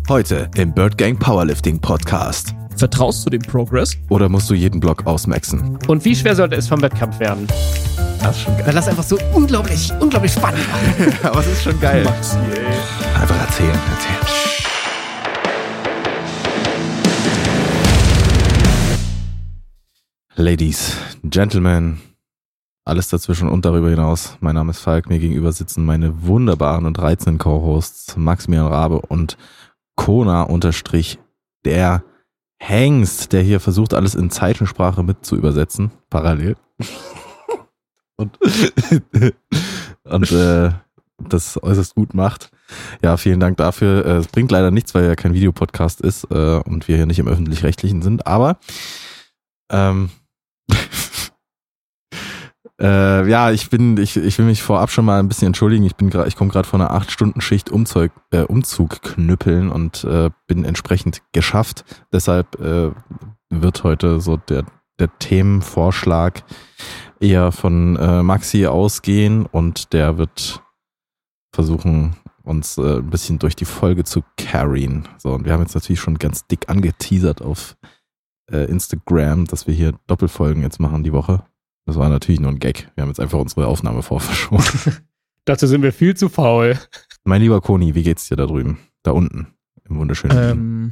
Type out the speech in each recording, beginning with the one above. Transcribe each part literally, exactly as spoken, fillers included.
Heute im Bird Gang Powerlifting Podcast. Vertraust du dem Progress? Oder musst du jeden Block ausmaxen? Und wie schwer sollte es vom Wettkampf werden? Das ist schon geil. Weil das einfach so unglaublich, unglaublich spannend macht. Aber es ist schon geil. Maxi, ey. Einfach erzählen, erzählen. Ladies, Gentlemen, alles dazwischen und darüber hinaus. Mein Name ist Falk, mir gegenüber sitzen meine wunderbaren und reizenden Co-Hosts Maximilian Rabe und Kona unterstrich der Hengst, der hier versucht, alles in Zeichensprache mit zu übersetzen, parallel. und und äh, das äußerst gut macht. Ja, vielen Dank dafür. Es bringt leider nichts, weil ja kein Videopodcast ist äh, und wir hier nicht im Öffentlich-Rechtlichen sind, aber ähm, Äh, ja, ich bin, ich, ich will mich vorab schon mal ein bisschen entschuldigen. Ich bin gerade, ich komme gerade von einer acht Stunden Schicht Umzug, äh, Umzug knüppeln und äh, bin entsprechend geschafft. Deshalb äh, wird heute so der der Themenvorschlag eher von äh, Maxi ausgehen und der wird versuchen, uns äh, ein bisschen durch die Folge zu carryen. So, und wir haben jetzt natürlich schon ganz dick angeteasert auf äh, Instagram, dass wir hier Doppelfolgen jetzt machen die Woche. Das war natürlich nur ein Gag. Wir haben jetzt einfach unsere Aufnahme vorverschoben. Dazu sind wir viel zu faul. Mein lieber Koni, wie geht's dir da drüben? Da unten, im wunderschönen ähm,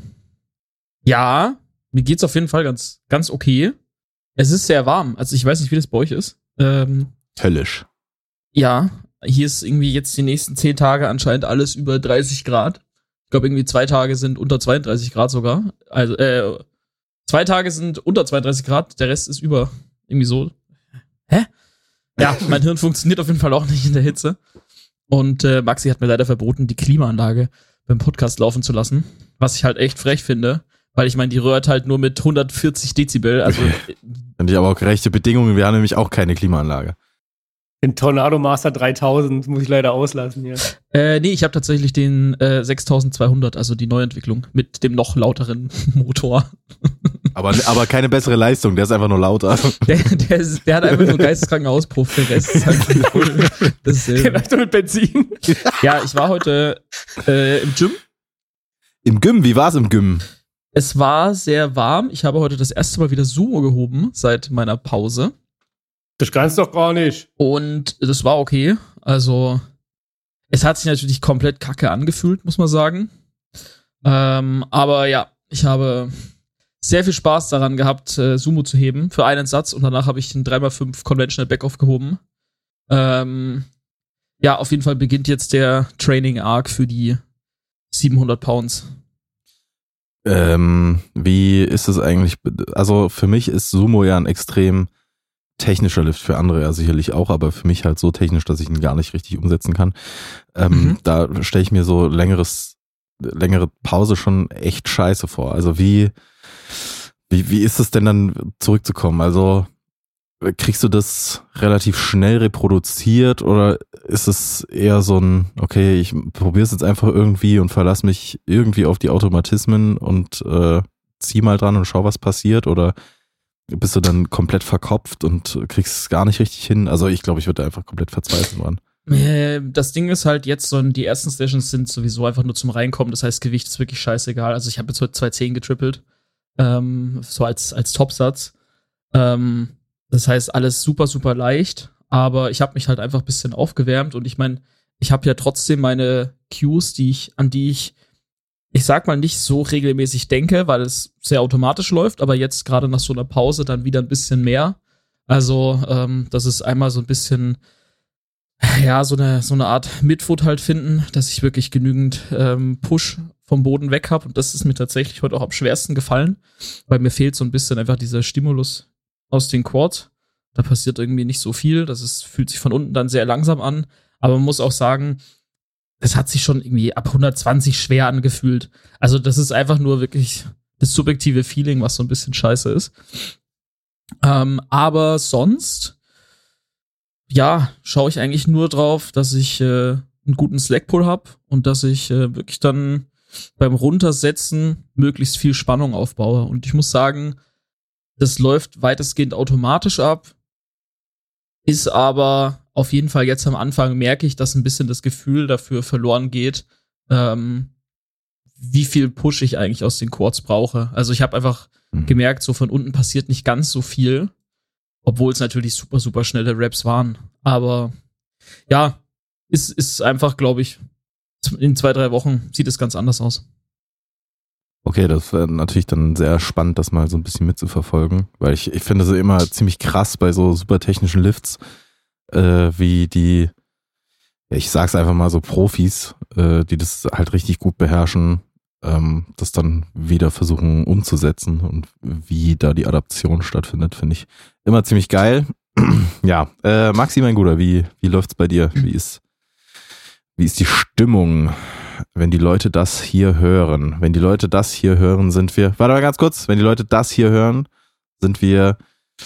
Ja, mir geht's auf jeden Fall ganz, ganz okay. Es ist sehr warm. Also ich weiß nicht, wie das bei euch ist. Ähm, Höllisch. Ja, hier ist irgendwie jetzt die nächsten zehn Tage anscheinend alles über dreißig Grad. Ich glaube, irgendwie zwei Tage sind unter zweiunddreißig Grad sogar. Also, äh, zwei Tage sind unter zweiunddreißig Grad, der Rest ist über. Irgendwie so. Hä? Ja, mein Hirn funktioniert auf jeden Fall auch nicht in der Hitze. Und äh, Maxi hat mir leider verboten, die Klimaanlage beim Podcast laufen zu lassen. Was ich halt echt frech finde. Weil ich meine, die rührt halt nur mit hundertvierzig Dezibel. Also Finde ich aber auch gerechte Bedingungen. Wir haben nämlich auch keine Klimaanlage. Den Tornado Master dreitausend muss ich leider auslassen hier. Äh, nee, ich habe tatsächlich den äh, sechstausendzweihundert, also die Neuentwicklung mit dem noch lauteren Motor. Aber, aber keine bessere Leistung, der ist einfach nur lauter. Der, der, ist, der hat einfach nur einen geisteskranken Auspuff, der Rest ist halt voll dasselbe. Der läuft nur mit Benzin. Ja, ich war heute äh, im Gym. Im Gym, wie war's im Gym? Es war sehr warm. Ich habe heute das erste Mal wieder Sumo gehoben seit meiner Pause. Das kannst du doch gar nicht. Und das war okay. Also, es hat sich natürlich komplett kacke angefühlt, muss man sagen. Ähm, aber ja, ich habe sehr viel Spaß daran gehabt, äh, Sumo zu heben für einen Satz. Und danach habe ich einen drei mal fünf Conventional Backoff gehoben. Ähm, ja, auf jeden Fall beginnt jetzt der Training-Arc für die siebenhundert Pounds. Ähm, wie ist es eigentlich? Also, für mich ist Sumo ja ein extrem technischer Lift, für andere ja sicherlich auch, aber für mich halt so technisch, dass ich ihn gar nicht richtig umsetzen kann. Ähm, mhm. Da stelle ich mir so längeres, längere Pause schon echt scheiße vor. Also wie, wie, wie ist es denn dann zurückzukommen? Also kriegst du das relativ schnell reproduziert oder ist es eher so ein, okay, ich probiere es jetzt einfach irgendwie und verlasse mich irgendwie auf die Automatismen und äh, zieh mal dran und schau, was passiert, oder bist du dann komplett verkopft und kriegst es gar nicht richtig hin? Also ich glaube, ich würde einfach komplett verzweifeln dran. Das Ding ist halt jetzt so, die ersten Sessions sind sowieso einfach nur zum Reinkommen. Das heißt, Gewicht ist wirklich scheißegal. Also ich habe jetzt heute zwei zehn getrippelt. Ähm, so als, als Topsatz. Ähm, das heißt, alles super, super leicht. Aber ich habe mich halt einfach ein bisschen aufgewärmt. Und ich meine, ich habe ja trotzdem meine Cues, die ich, an die ich ich sag mal, nicht so regelmäßig denke, weil es sehr automatisch läuft, aber jetzt gerade nach so einer Pause dann wieder ein bisschen mehr. Also, ähm, das ist einmal so ein bisschen, ja, so eine, so eine Art Midfoot halt finden, dass ich wirklich genügend ähm, Push vom Boden weg habe. Und das ist mir tatsächlich heute auch am schwersten gefallen, weil mir fehlt so ein bisschen einfach dieser Stimulus aus den Quads. Da passiert irgendwie nicht so viel. Das ist, fühlt sich von unten dann sehr langsam an. Aber man muss auch sagen, das hat sich schon irgendwie ab hundertzwanzig schwer angefühlt. Also das ist einfach nur wirklich das subjektive Feeling, was so ein bisschen scheiße ist. Ähm, aber sonst, ja, schaue ich eigentlich nur drauf, dass ich äh, einen guten Slack-Pull habe und dass ich äh, wirklich dann beim Runtersetzen möglichst viel Spannung aufbaue. Und ich muss sagen, das läuft weitestgehend automatisch ab, ist aber auf jeden Fall jetzt am Anfang merke ich, dass ein bisschen das Gefühl dafür verloren geht, ähm, wie viel Push ich eigentlich aus den Quads brauche. Also ich habe einfach mhm. gemerkt, so von unten passiert nicht ganz so viel, obwohl es natürlich super, super schnelle Raps waren. Aber ja, ist, ist einfach, glaube ich, in zwei, drei Wochen sieht es ganz anders aus. Okay, das wäre natürlich dann sehr spannend, das mal so ein bisschen mitzuverfolgen, weil ich, ich finde es immer ziemlich krass bei so super technischen Lifts, äh, wie die, ja, ich sag's einfach mal so Profis, äh, die das halt richtig gut beherrschen, ähm, das dann wieder versuchen umzusetzen und wie da die Adaption stattfindet, finde ich immer ziemlich geil. Ja, äh, Maxi, mein Guter, wie, wie läuft's bei dir? Wie ist, wie ist die Stimmung? Wenn die Leute das hier hören, wenn die Leute das hier hören, sind wir, warte mal ganz kurz, wenn die Leute das hier hören, sind wir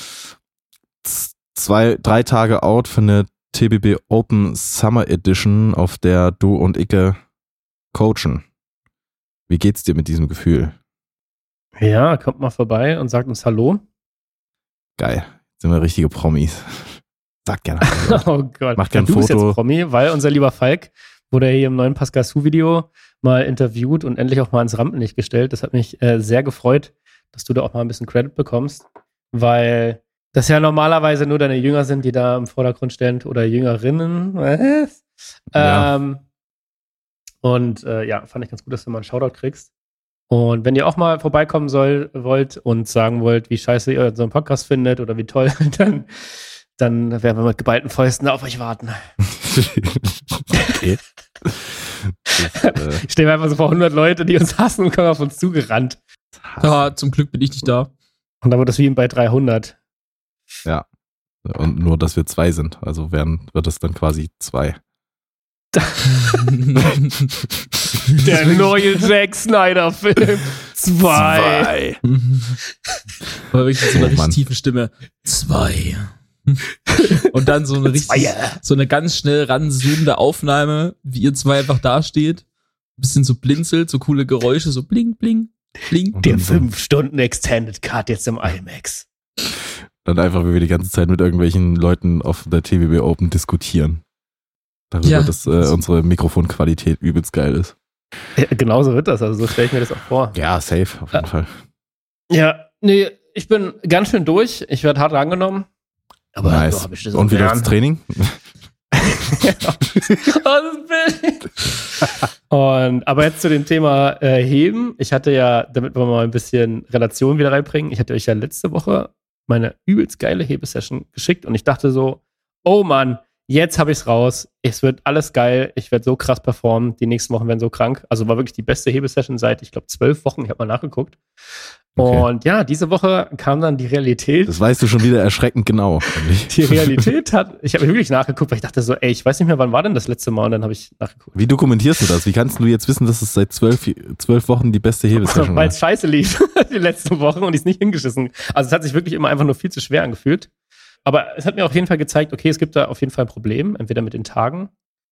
zwei, drei Tage out für eine T B B Open Summer Edition, auf der du und Icke coachen. Wie geht's dir mit diesem Gefühl? Ja, kommt mal vorbei und sagt uns Hallo. Geil, sind wir richtige Promis. Sag gerne. Oh Gott, mach gerne ein du Foto. Bist jetzt Promi, weil unser lieber Falk wurde hier im neuen Pascal Su-Video mal interviewt und endlich auch mal ins Rampenlicht gestellt. Das hat mich äh, sehr gefreut, dass du da auch mal ein bisschen Credit bekommst, weil das ja normalerweise nur deine Jünger sind, die da im Vordergrund stehen oder Jüngerinnen. Was? Ja. Ähm, und äh, ja, fand ich ganz gut, dass du mal einen Shoutout kriegst. Und wenn ihr auch mal vorbeikommen soll, wollt und sagen wollt, wie scheiße ihr so einen Podcast findet oder wie toll, dann, dann werden wir mit geballten Fäusten auf euch warten. Okay. Das, äh, Ich stehe einfach so vor hundert Leute, die uns hassen und kommen auf uns zugerannt. Ja, zum Glück bin ich nicht da. Und dann wird das wie bei dreihundert. Ja. Und nur, dass wir zwei sind. Also werden, wird es dann quasi zwei. Der neue Zack Snyder-Film. Zwei. Zwei. Aber wirklich so eine Oh, richtig Mann. tiefe Stimme. Zwei. Und dann so eine richtig, so eine ganz schnell ranzoomende Aufnahme, wie ihr zwei einfach dasteht. Ein bisschen so blinzelt, so coole Geräusche, so bling, bling, bling. Und Der dann so- fünf Stunden Extended Cut jetzt im IMAX. Dann einfach, wie wir die ganze Zeit mit irgendwelchen Leuten auf der T B B Open diskutieren. Darüber, Ja. dass äh, unsere Mikrofonqualität übelst geil ist. Ja, genauso wird das, also so stelle ich mir das auch vor. Ja, safe, auf jeden Fall. Ja, nee, ich bin ganz schön durch. Ich werde hart rangenommen. Aber Nice. so hab ich das Und wie auch läuft das Training? Oh, das Bild. Und, aber jetzt zu dem Thema äh, Heben. Ich hatte ja, damit wir mal ein bisschen Relation wieder reinbringen, ich hatte euch ja letzte Woche meine übelst geile Hebesession geschickt und ich dachte so, oh Mann, jetzt habe ich es raus. Es wird alles geil. Ich werde so krass performen. Die nächsten Wochen werden so krank. Also war wirklich die beste Hebesession seit, ich glaube, zwölf Wochen. Ich habe mal nachgeguckt. Okay. Und ja, diese Woche kam dann die Realität. Das weißt du schon wieder erschreckend genau. Eigentlich. Die Realität hat, ich habe wirklich nachgeguckt, weil ich dachte so, ey, ich weiß nicht mehr, wann war denn das letzte Mal? Und dann habe ich nachgeguckt. Wie dokumentierst du das? Wie kannst du jetzt wissen, dass es seit zwölf, zwölf Wochen die beste Hebesession Weil war? es scheiße lief die letzten Wochen und ich es nicht hingeschissen. Also es hat sich wirklich immer einfach nur viel zu schwer angefühlt. Aber es hat mir auf jeden Fall gezeigt, okay, es gibt da auf jeden Fall ein Problem, entweder mit den Tagen.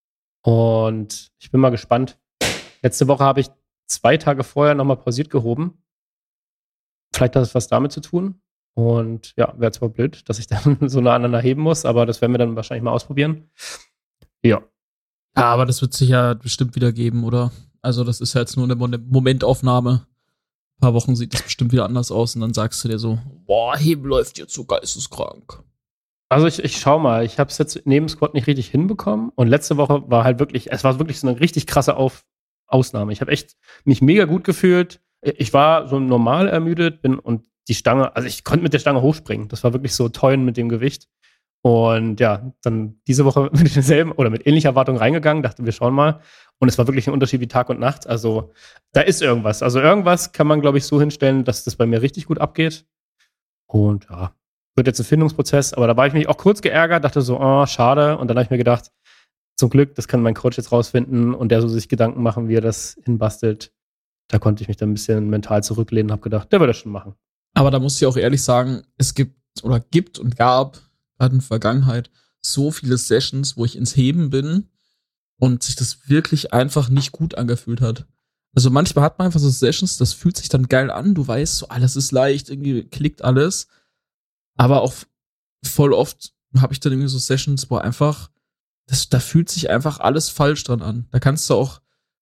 Und ich bin mal gespannt. Letzte Woche habe ich zwei Tage vorher nochmal pausiert gehoben. Vielleicht hat das was damit zu tun. Und ja, wäre zwar blöd, dass ich dann so nah aneinander heben muss, aber das werden wir dann wahrscheinlich mal ausprobieren. Ja. Ja, aber das wird sich ja bestimmt wieder geben, oder? Also das ist ja jetzt nur eine Mo- Momentaufnahme. Ein paar Wochen sieht das bestimmt wieder anders aus und dann sagst du dir so, boah, Heben läuft jetzt so geisteskrank. Also ich, ich schau mal, ich habe es jetzt neben Squat nicht richtig hinbekommen und letzte Woche war halt wirklich, es war wirklich so eine richtig krasse Auf Ausnahme. Ich habe echt mich mega gut gefühlt. Ich war so normal ermüdet bin und die Stange, also ich konnte mit der Stange hochspringen. Das war wirklich so toll mit dem Gewicht. Und ja, dann diese Woche mit denselben oder mit ähnlicher Erwartung reingegangen, dachte, wir schauen mal. Und es war wirklich ein Unterschied wie Tag und Nacht. Also da ist irgendwas. Also irgendwas kann man, glaube ich, so hinstellen, dass das bei mir richtig gut abgeht. Und ja, wird jetzt ein Findungsprozess. Aber da war ich mich auch kurz geärgert, dachte so, oh, schade. Und dann habe ich mir gedacht, zum Glück, das kann mein Coach jetzt rausfinden und der so sich Gedanken machen, wie er das hinbastelt. Da konnte ich mich dann ein bisschen mental zurücklehnen und habe gedacht, der wird das schon machen. Aber da muss ich auch ehrlich sagen, es gibt oder gibt und gab gerade in der Vergangenheit so viele Sessions, wo ich ins Heben bin und sich das wirklich einfach nicht gut angefühlt hat. Also manchmal hat man einfach so Sessions, das fühlt sich dann geil an, du weißt, so alles ist leicht, irgendwie klickt alles. Aber auch voll oft habe ich dann irgendwie so Sessions, wo einfach, das, da fühlt sich einfach alles falsch dran an. Da kannst du auch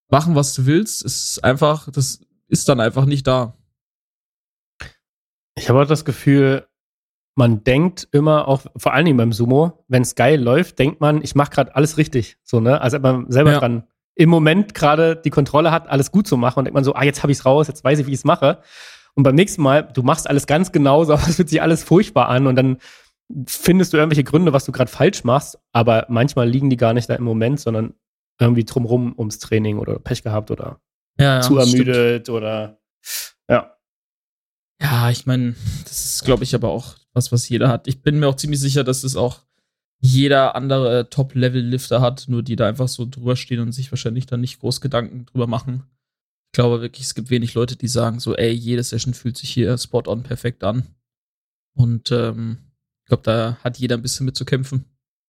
machen, was du willst. Es ist einfach, das ist dann einfach nicht da. Ich habe auch das Gefühl, man denkt immer, auch vor allen Dingen beim Sumo, wenn es geil läuft, denkt man, ich mache gerade alles richtig. So, ne? Also man selber ja. dran im Moment gerade die Kontrolle hat, alles gut zu machen und denkt man so, ah, jetzt habe ich es raus, jetzt weiß ich, wie ich es mache. Und beim nächsten Mal, du machst alles ganz genauso, aber es fühlt sich alles furchtbar an und dann findest du irgendwelche Gründe, was du gerade falsch machst, aber manchmal liegen die gar nicht da im Moment, sondern irgendwie drumrum ums Training oder Pech gehabt oder ja, ja, zu ermüdet stimmt. Oder ja. Ja, ich meine, das ist, glaube ich, aber auch was, was jeder hat. Ich bin mir auch ziemlich sicher, dass das auch jeder andere Top-Level-Lifter hat, nur die da einfach so drüber stehen und sich wahrscheinlich dann nicht groß Gedanken drüber machen. Ich glaube wirklich, es gibt wenig Leute, die sagen so, ey, jede Session fühlt sich hier spot-on perfekt an. Und ähm, ich glaube, da hat jeder ein bisschen mit zu kämpfen.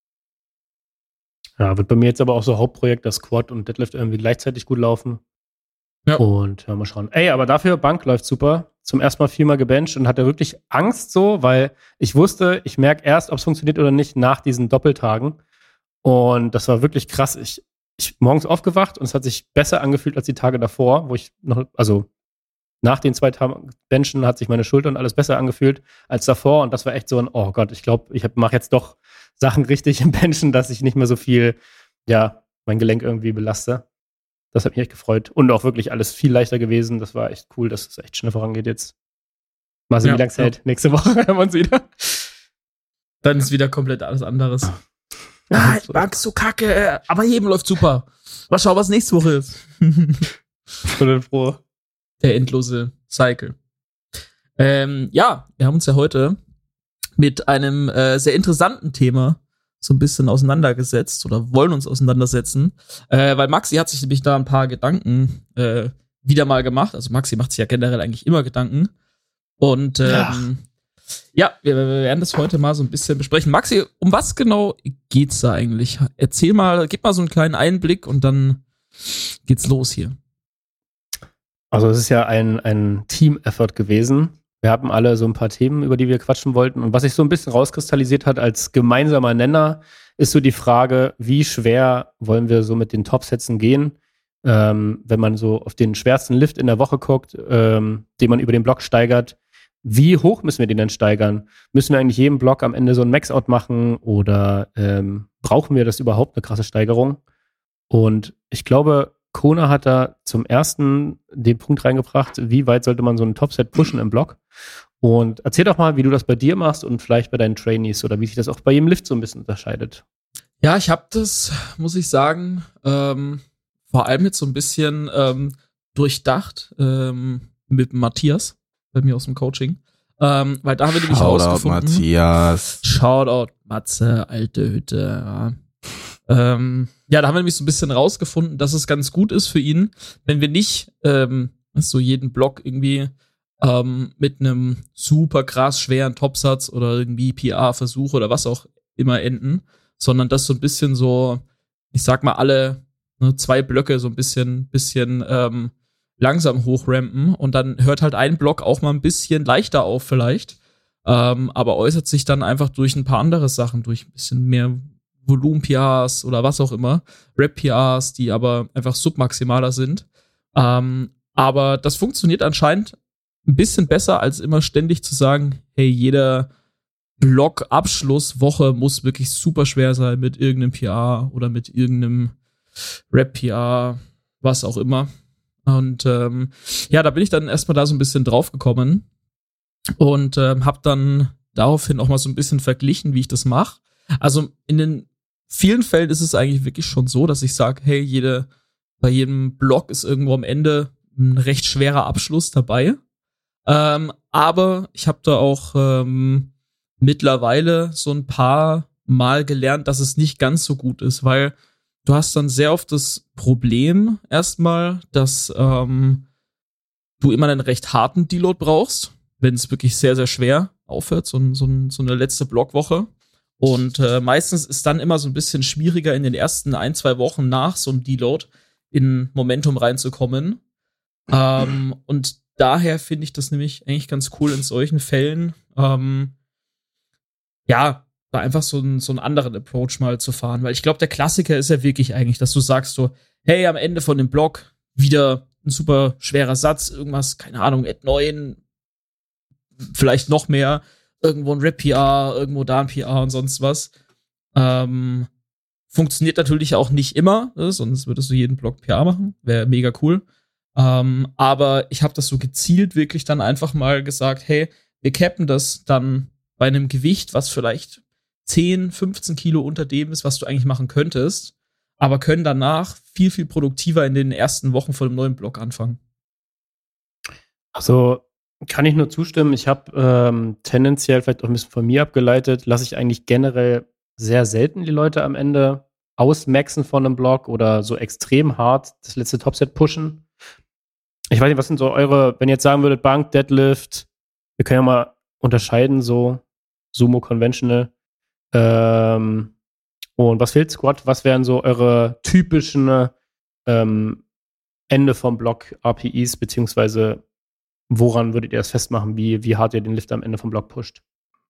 Ja, wird bei mir jetzt aber auch so Hauptprojekt, dass Squat und Deadlift irgendwie gleichzeitig gut laufen. Ja. Und ja, mal schauen. Ey, aber dafür, Bank läuft super. Zum ersten Mal viermal gebencht und hatte wirklich Angst so, weil ich wusste, ich merke erst, ob es funktioniert oder nicht, nach diesen Doppeltagen. Und das war wirklich krass. Ich, ich morgens aufgewacht und es hat sich besser angefühlt als die Tage davor, wo ich noch, also nach den zwei Tagen Benchen hat sich meine Schulter und alles besser angefühlt als davor. Und das war echt so ein, oh Gott, ich glaube, ich mache jetzt doch Sachen richtig im Benchen, dass ich nicht mehr so viel, ja, mein Gelenk irgendwie belaste. Das hat mich echt gefreut. Und auch wirklich alles viel leichter gewesen. Das war echt cool, dass es echt schnell vorangeht jetzt. Mal sehen, ja, wie lange es ja. hält. Nächste Woche hören wir uns wieder. Dann ist wieder komplett alles anderes. Ah, Bank so kacke, aber Heben läuft super. Mal schauen, was nächste Woche ist. Ich bin froh. Der endlose Cycle. Ähm, ja, wir haben uns ja heute mit einem äh, sehr interessanten Thema so ein bisschen auseinandergesetzt oder wollen uns auseinandersetzen, äh, weil Maxi hat sich nämlich da ein paar Gedanken äh, wieder mal gemacht. Also Maxi macht sich ja generell eigentlich immer Gedanken. Und ähm, ja, ja wir, wir werden das heute mal so ein bisschen besprechen. Maxi, um was genau geht's da eigentlich? Erzähl mal, gib mal so einen kleinen Einblick und dann geht's los hier. Also es ist ja ein, ein Team-Effort gewesen. Wir haben alle so ein paar Themen, über die wir quatschen wollten. Und was sich so ein bisschen rauskristallisiert hat als gemeinsamer Nenner, ist so die Frage, wie schwer wollen wir so mit den Topsätzen gehen? Ähm, wenn man so auf den schwersten Lift in der Woche guckt, ähm, den man über den Block steigert, wie hoch müssen wir den denn steigern? Müssen wir eigentlich jedem Block am Ende so ein Max-Out machen oder ähm, brauchen wir das überhaupt, eine krasse Steigerung? Und ich glaube, Kona hat da zum ersten den Punkt reingebracht, wie weit sollte man so ein Topset pushen im Block? Und erzähl doch mal, wie du das bei dir machst und vielleicht bei deinen Trainees oder wie sich das auch bei jedem Lift so ein bisschen unterscheidet. Ja, ich habe das, muss ich sagen, ähm, vor allem jetzt so ein bisschen ähm, durchdacht ähm, mit Matthias, bei mir aus dem Coaching. Ähm, weil da haben wir nämlich rausgefunden. Matthias. Shoutout, Matze, alte Hütte. Ja. Ähm, ja, da haben wir nämlich so ein bisschen rausgefunden, dass es ganz gut ist für ihn, wenn wir nicht ähm, so jeden Block irgendwie ähm, mit einem super krass schweren Topsatz oder irgendwie P R-Versuch oder was auch immer enden, sondern dass so ein bisschen so, ich sag mal, alle ne, zwei Blöcke so ein bisschen, bisschen ähm, langsam hochrampen und dann hört halt ein Block auch mal ein bisschen leichter auf vielleicht, ähm, aber äußert sich dann einfach durch ein paar andere Sachen, durch ein bisschen mehr Volumen-P Rs oder was auch immer, Rep-P Rs, die aber einfach submaximaler sind. Ähm, aber das funktioniert anscheinend ein bisschen besser, als immer ständig zu sagen, hey, jeder Block-Abschlusswoche muss wirklich super schwer sein mit irgendeinem P R oder mit irgendeinem Rep-P R, was auch immer. Und ähm, ja, da bin ich dann erstmal da so ein bisschen drauf gekommen und ähm, hab dann daraufhin auch mal so ein bisschen verglichen, wie ich das mache. Also in den vielen Fällen ist es eigentlich wirklich schon so, dass ich sage, hey, jede, bei jedem Block ist irgendwo am Ende ein recht schwerer Abschluss dabei. Ähm, aber ich habe da auch ähm, mittlerweile so ein paar Mal gelernt, dass es nicht ganz so gut ist, weil du hast dann sehr oft das Problem erstmal, dass ähm, du immer einen recht harten Deload brauchst, wenn es wirklich sehr, sehr schwer aufhört, so, so, so eine letzte Blockwoche. Und äh, meistens ist dann immer so ein bisschen schwieriger in den ersten ein, zwei Wochen nach so einem Deload in Momentum reinzukommen. Ähm, und daher finde ich das nämlich eigentlich ganz cool in solchen Fällen. Ähm, ja, da einfach so, ein, so einen anderen Approach mal zu fahren. Weil ich glaube, der Klassiker ist ja wirklich eigentlich, dass du sagst so, hey, am Ende von dem Block wieder ein super schwerer Satz, irgendwas, keine Ahnung, at neun, vielleicht noch mehr, irgendwo ein Rep-P R, irgendwo da ein P R und sonst was. Ähm, funktioniert natürlich auch nicht immer, ne? Sonst würdest du jeden Block P R machen, wäre mega cool. Ähm, aber ich habe das so gezielt wirklich dann einfach mal gesagt, hey, wir cappen das dann bei einem Gewicht, was vielleicht zehn, fünfzehn Kilo unter dem ist, was du eigentlich machen könntest, aber können danach viel, viel produktiver in den ersten Wochen von dem neuen Block anfangen. Also kann ich nur zustimmen. Ich habe ähm, tendenziell, vielleicht auch ein bisschen von mir abgeleitet, lasse ich eigentlich generell sehr selten die Leute am Ende ausmaxen von einem Block oder so extrem hart das letzte Topset pushen. Ich weiß nicht, was sind so eure, wenn ihr jetzt sagen würdet, Bank, Deadlift, wir können ja mal unterscheiden, so Sumo Conventional. Ähm, und was fehlt Squat? Was wären so eure typischen ähm, Ende vom Block R P Es, beziehungsweise woran würdet ihr das festmachen, wie, wie hart ihr den Lift am Ende vom Block pusht?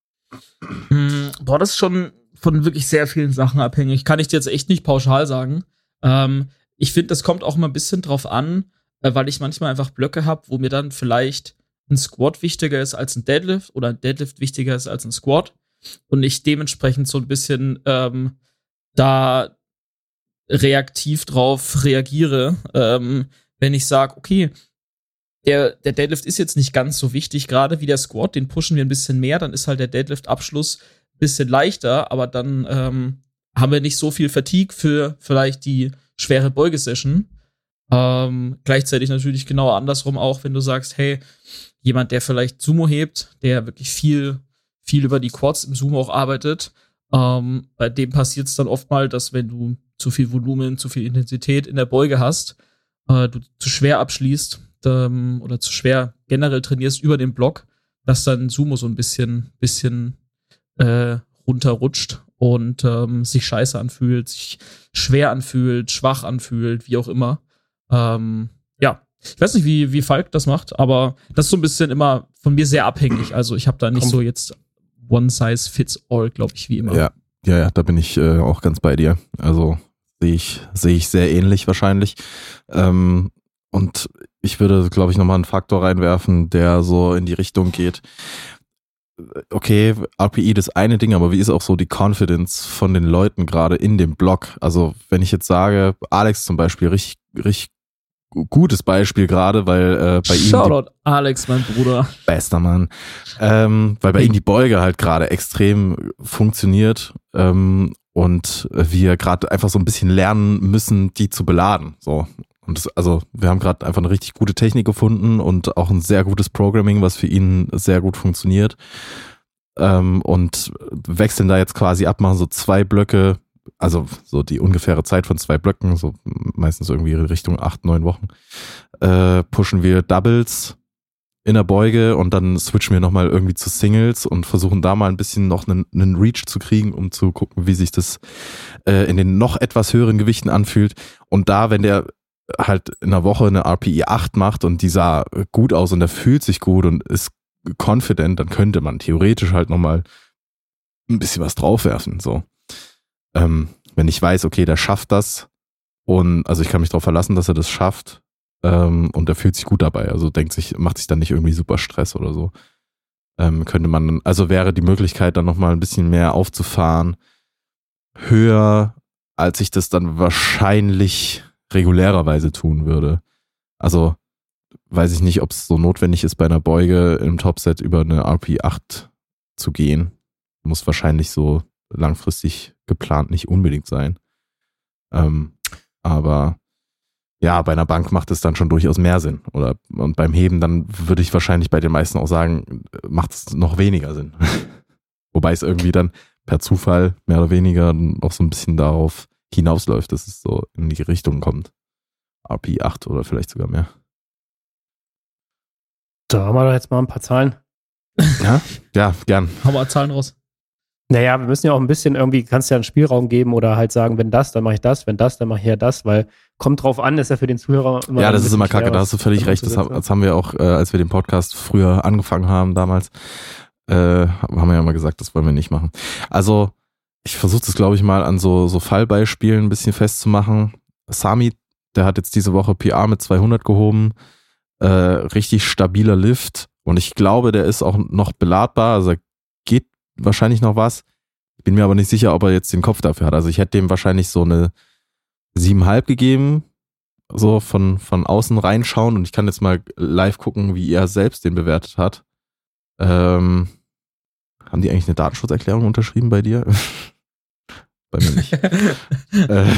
Hm, boah, das ist schon von wirklich sehr vielen Sachen abhängig. Kann ich dir jetzt echt nicht pauschal sagen. Ähm, ich finde, das kommt auch mal ein bisschen drauf an, äh, weil ich manchmal einfach Blöcke habe, wo mir dann vielleicht ein Squat wichtiger ist als ein Deadlift oder ein Deadlift wichtiger ist als ein Squat und ich dementsprechend so ein bisschen ähm, da reaktiv drauf reagiere, ähm, wenn ich sage, okay, der, der Deadlift ist jetzt nicht ganz so wichtig gerade wie der Squat, den pushen wir ein bisschen mehr, dann ist halt der Deadlift-Abschluss ein bisschen leichter, aber dann ähm, haben wir nicht so viel Fatigue für vielleicht die schwere Beugesession. Ähm, gleichzeitig natürlich genau andersrum auch, wenn du sagst, hey, jemand, der vielleicht Sumo hebt, der wirklich viel, viel über die Quads im Sumo auch arbeitet, ähm, bei dem passiert es dann oft mal, dass wenn du zu viel Volumen, zu viel Intensität in der Beuge hast, äh, du zu schwer abschließt ähm, oder zu schwer generell trainierst über den Block, dass dann Sumo so ein bisschen, bisschen äh, runterrutscht und ähm, sich scheiße anfühlt, sich schwer anfühlt, schwach anfühlt, wie auch immer. Ähm, ja, ich weiß nicht, wie, wie Falk das macht, aber das ist so ein bisschen immer von mir sehr abhängig. Also ich habe da nicht so jetzt one size fits all, glaube ich, wie immer. Ja, ja, ja, da bin ich äh, auch ganz bei dir. Also sehe ich, sehe ich sehr ähnlich wahrscheinlich. Ähm, und ich würde, glaube ich, nochmal einen Faktor reinwerfen, der so in die Richtung geht. Okay, R P E das eine Ding, aber wie ist auch so die Confidence von den Leuten gerade in dem Block? Also wenn ich jetzt sage, Alex zum Beispiel, richtig, richtig gutes Beispiel gerade, weil äh, bei ihm Shoutout Alex, mein Bruder. Bester Mann. Ähm, weil bei ihm die Beuge halt gerade extrem funktioniert ähm, und wir gerade einfach so ein bisschen lernen müssen, die zu beladen. So. Und das, also wir haben gerade einfach eine richtig gute Technik gefunden und auch ein sehr gutes Programming, was für ihn sehr gut funktioniert. Ähm, und wechseln da jetzt quasi ab, machen so zwei Blöcke, also so die ungefähre Zeit von zwei Blöcken, so meistens irgendwie Richtung acht, neun Wochen, äh, pushen wir Doubles in der Beuge und dann switchen wir nochmal irgendwie zu Singles und versuchen da mal ein bisschen noch einen, einen Reach zu kriegen, um zu gucken, wie sich das äh, in den noch etwas höheren Gewichten anfühlt. Und da, wenn der halt in einer Woche eine R P E acht macht und die sah gut aus und der fühlt sich gut und ist confident, dann könnte man theoretisch halt nochmal ein bisschen was draufwerfen, so. Ähm, wenn ich weiß, okay, der schafft das und also ich kann mich darauf verlassen, dass er das schafft ähm, und der fühlt sich gut dabei, also denkt sich, macht sich dann nicht irgendwie super Stress oder so, ähm, könnte man, also wäre die Möglichkeit dann nochmal ein bisschen mehr aufzufahren, höher, als ich das dann wahrscheinlich regulärerweise tun würde. Also weiß ich nicht, ob es so notwendig ist, bei einer Beuge im Topset über eine R P acht zu gehen. Muss wahrscheinlich so langfristig geplant nicht unbedingt sein. Ähm, aber ja, bei einer Bank macht es dann schon durchaus mehr Sinn. Oder und beim Heben dann würde ich wahrscheinlich bei den meisten auch sagen, macht es noch weniger Sinn. Wobei es irgendwie dann per Zufall mehr oder weniger auch so ein bisschen darauf hinausläuft, dass es so in die Richtung kommt. R P acht oder vielleicht sogar mehr. Da haben wir doch jetzt mal ein paar Zahlen. Ja, ja, gern. Hau mal Zahlen raus. Naja, wir müssen ja auch ein bisschen irgendwie, kannst ja einen Spielraum geben oder halt sagen, wenn das, dann mache ich das, wenn das, dann mache ich ja das, weil kommt drauf an, ist ja für den Zuhörer immer. Ja, das ist immer kacke, da hast du völlig recht. Das, das haben wir auch, äh, als wir den Podcast früher angefangen haben damals, Äh, haben wir ja mal gesagt, das wollen wir nicht machen. Also, ich versuche das, glaube ich, mal an so, so Fallbeispielen ein bisschen festzumachen. Sami, der hat jetzt diese Woche P R mit zweihundert gehoben. Äh, richtig stabiler Lift. Und ich glaube, der ist auch noch beladbar. Also geht wahrscheinlich noch was. Bin mir aber nicht sicher, ob er jetzt den Kopf dafür hat. Also ich hätte dem wahrscheinlich so eine sieben Komma fünf gegeben. So von, von außen reinschauen. Und ich kann jetzt mal live gucken, wie er selbst den bewertet hat. Ähm, haben die eigentlich eine Datenschutzerklärung unterschrieben bei dir? Bei mir nicht. äh,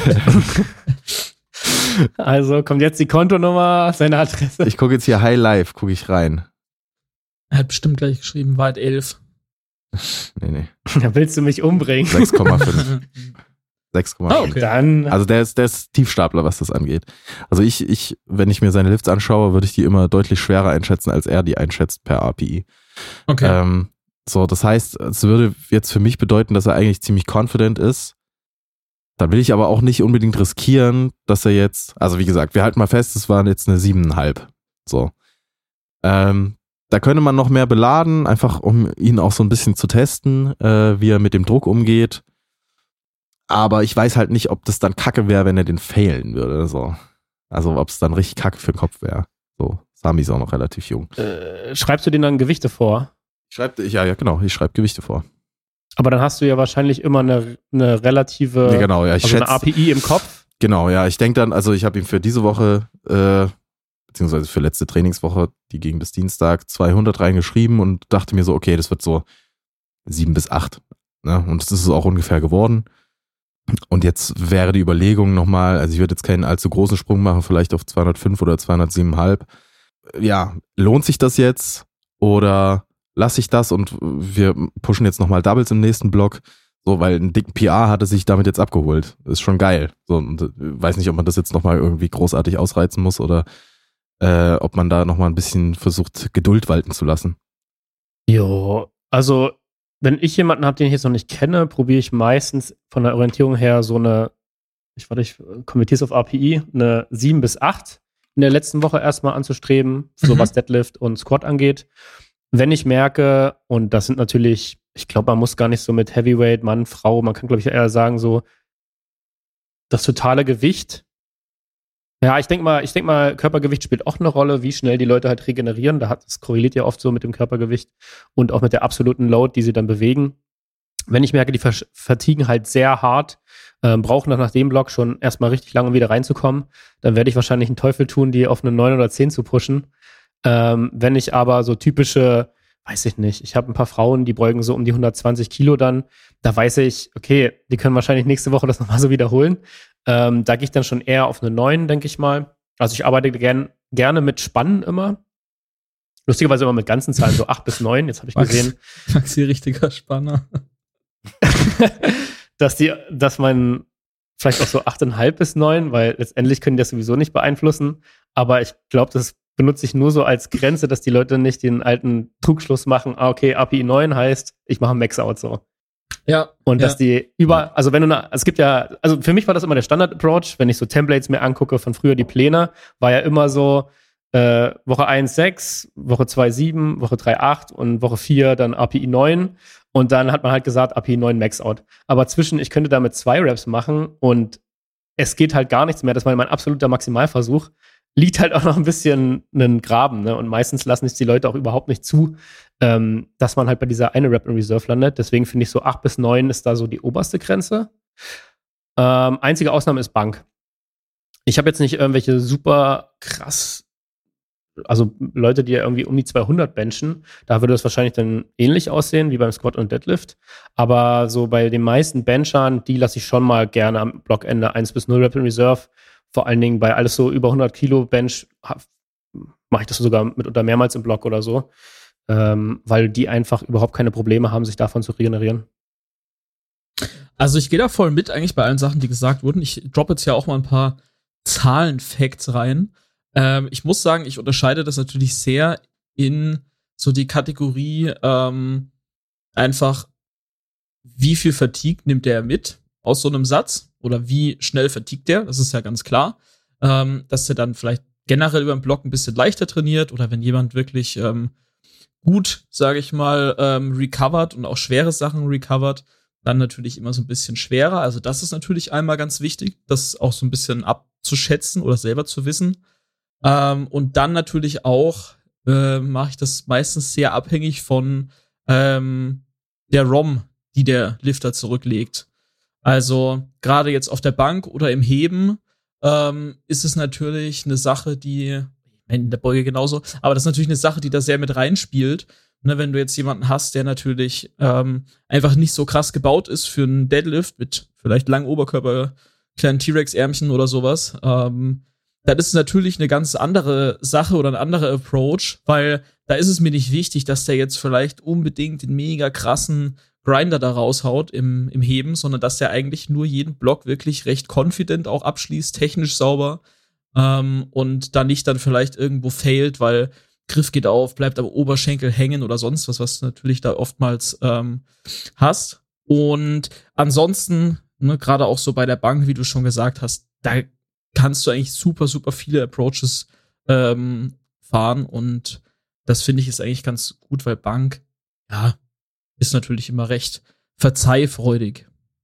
Also kommt jetzt die Kontonummer, seine Adresse. ich gucke jetzt hier High Life, gucke ich rein. Er hat bestimmt gleich geschrieben, Wahrheit elf. Nee, nee. Da willst du mich umbringen. sechs Komma fünf. sechs Komma fünf. Oh, okay. Dann. Also der ist, der ist Tiefstapler, was das angeht. Also ich, ich, wenn ich mir seine Lifts anschaue, würde ich die immer deutlich schwerer einschätzen, als er die einschätzt per A P I. Okay. Ähm, so, das heißt, es würde jetzt für mich bedeuten, dass er eigentlich ziemlich confident ist. Da will ich aber auch nicht unbedingt riskieren, dass er jetzt, also wie gesagt, wir halten mal fest, es waren jetzt eine sieben Komma fünf. So. Ähm, da könnte man noch mehr beladen, einfach um ihn auch so ein bisschen zu testen, äh, wie er mit dem Druck umgeht. Aber ich weiß halt nicht, ob das dann kacke wäre, wenn er den failen würde. So. Also ob es dann richtig kacke für den Kopf wäre. So, Sami ist auch noch relativ jung. Äh, schreibst du denen dann Gewichte vor? Schreibt, ja, ja, genau, ich schreibe Gewichte vor. Aber dann hast du ja wahrscheinlich immer eine, eine relative, ja, genau, ja, ich also schätze, eine A P I im Kopf. Genau, ja, ich denke dann, also ich habe ihm für diese Woche, äh, beziehungsweise für letzte Trainingswoche, die ging bis Dienstag, zweihundert reingeschrieben und dachte mir so, okay, das wird so sieben bis acht. Ne? Und das ist es auch ungefähr geworden. Und jetzt wäre die Überlegung nochmal, also ich würde jetzt keinen allzu großen Sprung machen, vielleicht auf zweihundertfünf oder zweihundertsieben Komma fünf. Ja, lohnt sich das jetzt oder lasse ich das und wir pushen jetzt nochmal Doubles im nächsten Block? So, weil einen dicken P R hat er sich damit jetzt abgeholt. Ist schon geil. So, und weiß nicht, ob man das jetzt nochmal irgendwie großartig ausreizen muss oder äh, ob man da nochmal ein bisschen versucht, Geduld walten zu lassen. Jo, also wenn ich jemanden habe, den ich jetzt noch nicht kenne, probiere ich meistens von der Orientierung her so eine, ich warte, ich konvertiere es auf A P I, eine sieben bis acht in der letzten Woche erstmal anzustreben, so Mhm. was Deadlift und Squat angeht. Wenn ich merke, und das sind natürlich, ich glaube, man muss gar nicht so mit Heavyweight, Mann, Frau, man kann, glaube ich, eher sagen, so das totale Gewicht. Ja, ich denke mal, ich denke mal, Körpergewicht spielt auch eine Rolle, wie schnell die Leute halt regenerieren. Da hat, das korreliert ja oft so mit dem Körpergewicht und auch mit der absoluten Load, die sie dann bewegen. Wenn ich merke, die vers- vertigen halt sehr hart, ähm, brauchen dann nach dem Block schon erstmal richtig lange, um wieder reinzukommen, dann werde ich wahrscheinlich einen Teufel tun, die auf eine neun oder zehn zu pushen. Ähm, wenn ich aber so typische, weiß ich nicht, ich habe ein paar Frauen, die beugen so um die hundertzwanzig Kilo dann, da weiß ich, okay, die können wahrscheinlich nächste Woche das nochmal so wiederholen. Ähm, da gehe ich dann schon eher auf eine neun, denke ich mal. Also ich arbeite gern, gerne mit Spannen immer. Lustigerweise immer mit ganzen Zahlen, so acht bis neun. Jetzt habe ich Max, gesehen, Maxi, richtiger Spanner. dass die, dass man vielleicht auch so acht Komma fünf bis neun, weil letztendlich können die das sowieso nicht beeinflussen. Aber ich glaube, das benutze ich nur so als Grenze, dass die Leute nicht den alten Trugschluss machen, ah, okay, A P I neun heißt, ich mache Max-Out so. Ja. Und ja. dass die über, also wenn du, eine, es gibt ja, also für mich war das immer der Standard-Approach, wenn ich so Templates mir angucke von früher, die Pläne, war ja immer so, äh, Woche eins sechs, Woche zwei sieben, Woche drei acht und Woche vier dann A P I neun und dann hat man halt gesagt, A P I neun Max-Out. Aber zwischen, ich könnte damit zwei Reps machen und es geht halt gar nichts mehr, das war mein absoluter Maximalversuch, liegt halt auch noch ein bisschen einen Graben, ne? Und meistens lassen es die Leute auch überhaupt nicht zu, ähm, dass man halt bei dieser eine Rep in Reserve landet. Deswegen finde ich so acht bis neun ist da so die oberste Grenze. Ähm, einzige Ausnahme ist Bank. Ich habe jetzt nicht irgendwelche super krass, also Leute, die ja irgendwie um die zweihundert benchen, da würde das wahrscheinlich dann ähnlich aussehen wie beim Squat und Deadlift. Aber so bei den meisten Benchern, die lasse ich schon mal gerne am Blockende eins bis null Rep in Reserve. Vor allen Dingen bei alles so über hundert Kilo Bench mache ich das sogar mitunter mehrmals im Block oder so, ähm, weil die einfach überhaupt keine Probleme haben, sich davon zu regenerieren. Also ich gehe da voll mit eigentlich bei allen Sachen, die gesagt wurden. Ich droppe jetzt ja auch mal ein paar Zahlen-Facts rein. Ähm, ich muss sagen, ich unterscheide das natürlich sehr in so die Kategorie ähm, einfach, wie viel Fatigue nimmt der mit aus so einem Satz oder wie schnell vertiegt der, das ist ja ganz klar, ähm, dass der dann vielleicht generell über den Block ein bisschen leichter trainiert oder wenn jemand wirklich ähm, gut, sage ich mal, ähm, recovered und auch schwere Sachen recovered, dann natürlich immer so ein bisschen schwerer. Also das ist natürlich einmal ganz wichtig, das auch so ein bisschen abzuschätzen oder selber zu wissen. Ähm, und dann natürlich auch äh, mache ich das meistens sehr abhängig von ähm, der ROM, die der Lifter zurücklegt. Also gerade jetzt auf der Bank oder im Heben ähm, ist es natürlich eine Sache, die in der Beuge genauso, aber das ist natürlich eine Sache, die da sehr mit reinspielt. Ne, wenn du jetzt jemanden hast, der natürlich ähm, einfach nicht so krass gebaut ist für einen Deadlift mit vielleicht langen Oberkörper, kleinen T-Rex-Ärmchen oder sowas, ähm, dann ist es natürlich eine ganz andere Sache oder ein anderer Approach, weil da ist es mir nicht wichtig, dass der jetzt vielleicht unbedingt den mega krassen Grinder da raushaut im, im Heben, sondern dass der eigentlich nur jeden Block wirklich recht confident auch abschließt, technisch sauber ähm, und dann nicht dann vielleicht irgendwo failt, weil Griff geht auf, bleibt aber Oberschenkel hängen oder sonst was, was du natürlich da oftmals ähm, hast. Und ansonsten, ne, gerade auch so bei der Bank, wie du schon gesagt hast, da kannst du eigentlich super, super viele Approaches ähm, fahren und das finde ich ist eigentlich ganz gut, weil Bank, ja, ist natürlich immer recht verzeihfreudig.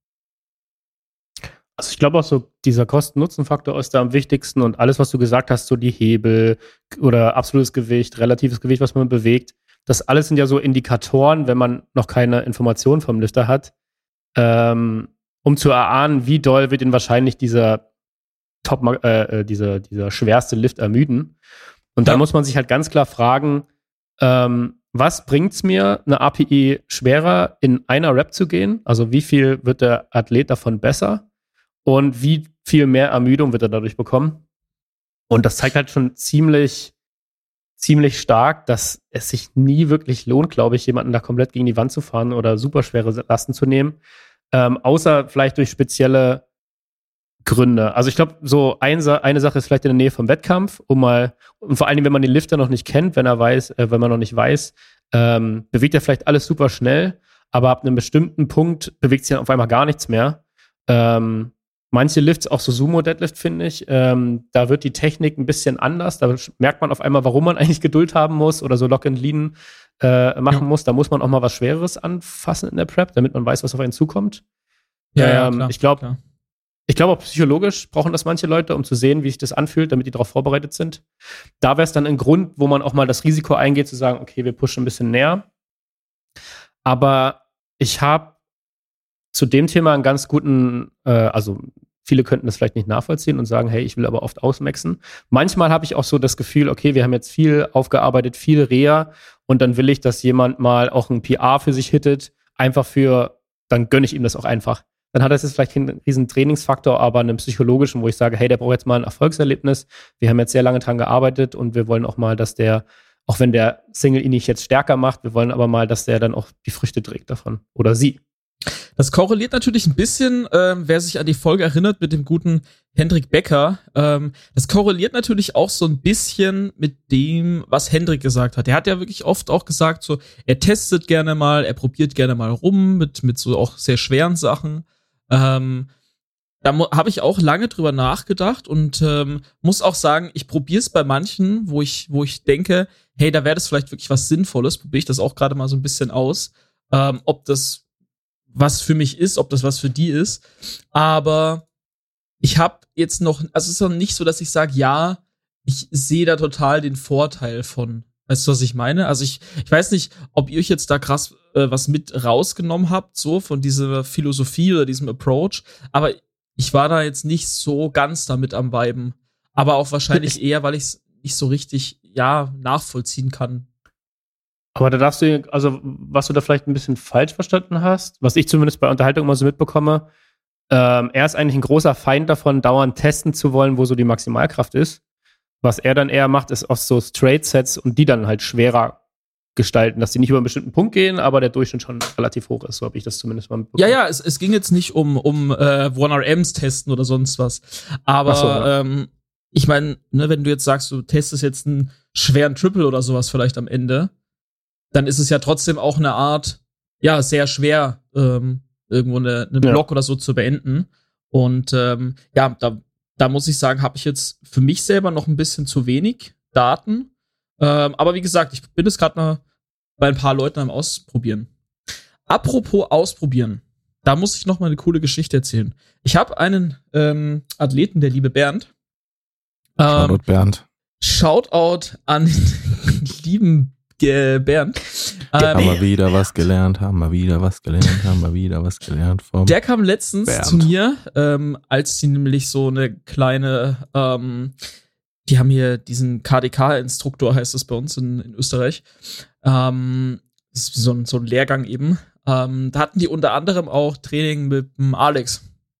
Also ich glaube auch so, dieser Kosten-Nutzen-Faktor ist da am wichtigsten und alles, was du gesagt hast, so die Hebel oder absolutes Gewicht, relatives Gewicht, was man bewegt, das alles sind ja so Indikatoren, wenn man noch keine Informationen vom Lifter hat, ähm, um zu erahnen, wie doll wird ihn wahrscheinlich dieser Top, äh, dieser, dieser schwerste Lift ermüden. Und ja. Dann muss man sich halt ganz klar fragen, ähm, was bringt's mir, eine A P I schwerer in einer Rep zu gehen? Also wie viel wird der Athlet davon besser? Und wie viel mehr Ermüdung wird er dadurch bekommen? Und das zeigt halt schon ziemlich, ziemlich stark, dass es sich nie wirklich lohnt, glaube ich, jemanden da komplett gegen die Wand zu fahren oder super schwere Lasten zu nehmen. Ähm, außer vielleicht durch spezielle Gründe. Also ich glaube, so ein, eine Sache ist vielleicht in der Nähe vom Wettkampf, um mal, und vor allen Dingen, wenn man den Lifter noch nicht kennt, wenn er weiß, äh, wenn man noch nicht weiß, ähm, bewegt er vielleicht alles super schnell, aber ab einem bestimmten Punkt bewegt sich dann auf einmal gar nichts mehr. Ähm, manche Lifts, auch so Sumo-Deadlift, finde ich, ähm, da wird die Technik ein bisschen anders. Da merkt man auf einmal, warum man eigentlich Geduld haben muss oder so Lock and Lean äh, machen ja. muss. Da muss man auch mal was Schwereres anfassen in der Prep, damit man weiß, was auf einen zukommt. Ja, ja, ähm, klar, ich glaube, Ich glaube auch psychologisch brauchen das manche Leute, um zu sehen, wie sich das anfühlt, damit die darauf vorbereitet sind. Da wäre es dann ein Grund, wo man auch mal das Risiko eingeht, zu sagen, okay, wir pushen ein bisschen näher. Aber ich habe zu dem Thema einen ganz guten, äh, also viele könnten das vielleicht nicht nachvollziehen und sagen, hey, ich will aber oft ausmaxen. Manchmal habe ich auch so das Gefühl, okay, wir haben jetzt viel aufgearbeitet, viel Reha und dann will ich, dass jemand mal auch ein P R für sich hittet, einfach für, dann gönne ich ihm das auch einfach. Dann hat das jetzt vielleicht einen riesen Trainingsfaktor, aber einen psychologischen, wo ich sage, hey, der braucht jetzt mal ein Erfolgserlebnis. Wir haben jetzt sehr lange dran gearbeitet und wir wollen auch mal, dass der, auch wenn der Single ihn nicht jetzt stärker macht, wir wollen aber mal, dass der dann auch die Früchte trägt davon. Oder sie. Das korreliert natürlich ein bisschen, ähm, wer sich an die Folge erinnert mit dem guten Hendrik Becker. Ähm, das korreliert natürlich auch so ein bisschen mit dem, was Hendrik gesagt hat. Er hat ja wirklich oft auch gesagt, so, er testet gerne mal, er probiert gerne mal rum mit, mit so auch sehr schweren Sachen. Ähm, da mo- habe ich auch lange drüber nachgedacht und ähm, muss auch sagen, ich probiere es bei manchen, wo ich, wo ich denke, hey, da wäre das vielleicht wirklich was Sinnvolles, probiere ich das auch gerade mal so ein bisschen aus, ähm, ob das was für mich ist, ob das was für die ist. Aber ich habe jetzt noch, also es ist noch nicht so, dass ich sage, ja, ich sehe da total den Vorteil von. Weißt du, was ich meine? Also ich, ich weiß nicht, ob ihr euch jetzt da krass äh, was mit rausgenommen habt, so von dieser Philosophie oder diesem Approach. Aber ich war da jetzt nicht so ganz damit am Viben. Aber auch wahrscheinlich eher, weil ich es nicht so richtig, ja, nachvollziehen kann. Aber da darfst du, also was du da vielleicht ein bisschen falsch verstanden hast, was ich zumindest bei Unterhaltung immer so mitbekomme, ähm, er ist eigentlich ein großer Feind davon, dauernd testen zu wollen, wo so die Maximalkraft ist. Was er dann eher macht, ist oft so Straight-Sets und die dann halt schwerer gestalten, dass die nicht über einen bestimmten Punkt gehen, aber der Durchschnitt schon relativ hoch ist. So habe ich das zumindest mal mitbekommen. Ja, ja, es, es ging jetzt nicht um, um äh, one R Ms testen oder sonst was. Aber Ach so, ja. ähm, ich meine, ne, wenn du jetzt sagst, du testest jetzt einen schweren Triple oder sowas vielleicht am Ende, dann ist es ja trotzdem auch eine Art, ja, sehr schwer, ähm, irgendwo eine, einen Block ja. oder so zu beenden. Und ähm, ja, da, da muss ich sagen, habe ich jetzt für mich selber noch ein bisschen zu wenig Daten. Ähm, aber wie gesagt, ich bin es gerade mal bei ein paar Leuten am Ausprobieren. Apropos Ausprobieren. Da muss ich noch mal eine coole Geschichte erzählen. Ich habe einen ähm, Athleten, der liebe Bernd. Ähm, Shoutout Bernd. Shoutout an den lieben äh, Bernd. Ähm, haben wir wieder was gelernt, haben wir wieder was gelernt, haben wir wieder was gelernt vom Der kam letztens Bernd. zu mir, ähm, als die nämlich so eine kleine, ähm, die haben hier diesen K D K-Instruktor, heißt das bei uns in, in Österreich. Ähm, das ist so ein, so ein Lehrgang eben. Ähm, da hatten die unter anderem auch Training mit dem Alex.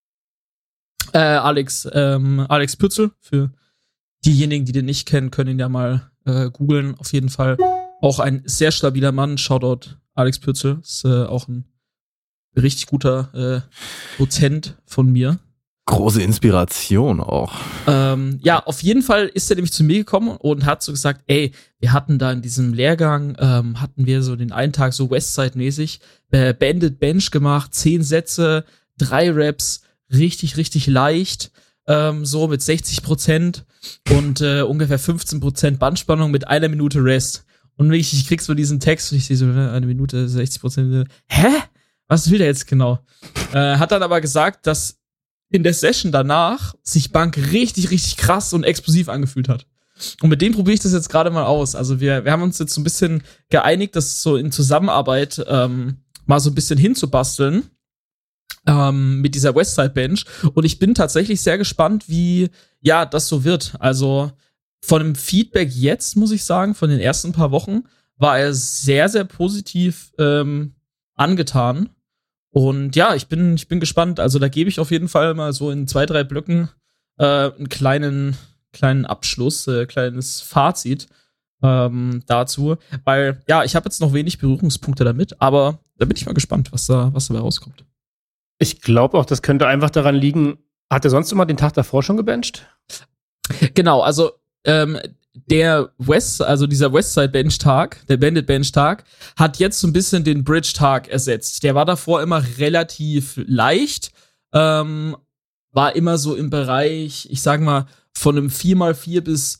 Äh, Alex, ähm, Alex Pützel. Für diejenigen, die den nicht kennen, können ihn ja mal äh, googeln. Auf jeden Fall auch ein sehr stabiler Mann. Shoutout Alex Pützel. Ist äh, auch ein richtig guter äh, Dozent von mir. Große Inspiration auch. Ähm, ja, auf jeden Fall ist er nämlich zu mir gekommen und hat so gesagt, ey, wir hatten da in diesem Lehrgang, ähm, hatten wir so den einen Tag so Westside-mäßig äh, Banded Bench gemacht, zehn Sätze, drei Reps, richtig, richtig leicht, ähm, so mit sechzig Prozent und äh, ungefähr fünfzehn Prozent Bandspannung mit einer Minute Rest. Und ich, ich krieg so diesen Text und ich sehe so, ne, eine Minute, sechzig Prozent. Hä? Was will der jetzt genau? Äh, hat dann aber gesagt, dass in der Session danach sich Bank richtig, richtig krass und explosiv angefühlt hat. Und mit dem probiere ich das jetzt gerade mal aus. Also wir, wir haben uns jetzt so ein bisschen geeinigt, das so in Zusammenarbeit ähm, mal so ein bisschen hinzubasteln ähm, mit dieser Westside Bench. Und ich bin tatsächlich sehr gespannt, wie ja das so wird. Also von dem Feedback jetzt, muss ich sagen, von den ersten paar Wochen, war er sehr, sehr positiv ähm, angetan. Und ja, ich bin, ich bin gespannt. Also da gebe ich auf jeden Fall mal so in zwei, drei Blöcken äh, einen kleinen, kleinen Abschluss, äh, kleines Fazit ähm, dazu. Weil, ja, ich habe jetzt noch wenig Berührungspunkte damit, aber da bin ich mal gespannt, was da, was dabei rauskommt. Ich glaube auch, das könnte einfach daran liegen, hat er sonst immer den Tag davor schon gebencht? Genau, also ähm, der West, also dieser Westside Bench Tag, der Banded Bench Tag, hat jetzt so ein bisschen den Bridge Tag ersetzt. Der war davor immer relativ leicht, ähm, war immer so im Bereich, ich sag mal, von einem vier mal vier bis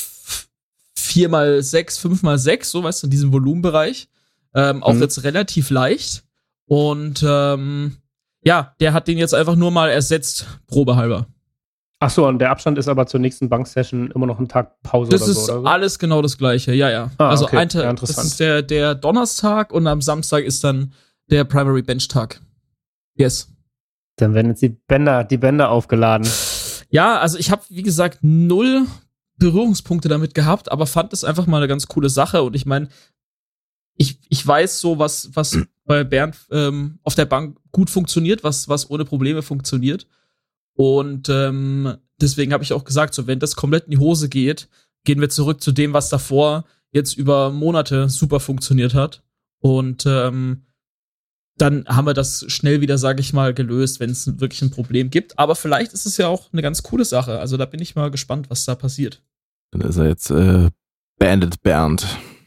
vier mal sechs, fünf mal sechs, so weißt du, in diesem Volumenbereich. Ähm, auch mhm. jetzt relativ leicht. Und ähm, ja, der hat den jetzt einfach nur mal ersetzt, probehalber. Ach so, und der Abstand ist aber zur nächsten Banksession immer noch ein Tag Pause das oder so, ist oder so? Alles genau das Gleiche, ja, ja. Ah, also okay. ein Tag, ja, das ist der, der Donnerstag und am Samstag ist dann der Primary Bench Tag. Yes. Dann werden jetzt die Bänder, die Bänder aufgeladen. Ja, also ich habe, wie gesagt, null Berührungspunkte damit gehabt, aber fand es einfach mal eine ganz coole Sache. Und ich meine, ich, ich weiß so, was, was bei Bernd ähm, auf der Bank gut funktioniert, was, was ohne Probleme funktioniert. Und ähm, deswegen habe ich auch gesagt, so wenn das komplett in die Hose geht, gehen wir zurück zu dem, was davor jetzt über Monate super funktioniert hat. Und ähm, dann haben wir das schnell wieder, sage ich mal, gelöst, wenn es wirklich ein Problem gibt. Aber vielleicht ist es ja auch eine ganz coole Sache. Also da bin ich mal gespannt, was da passiert. Dann ist er jetzt äh, Banded Bernd.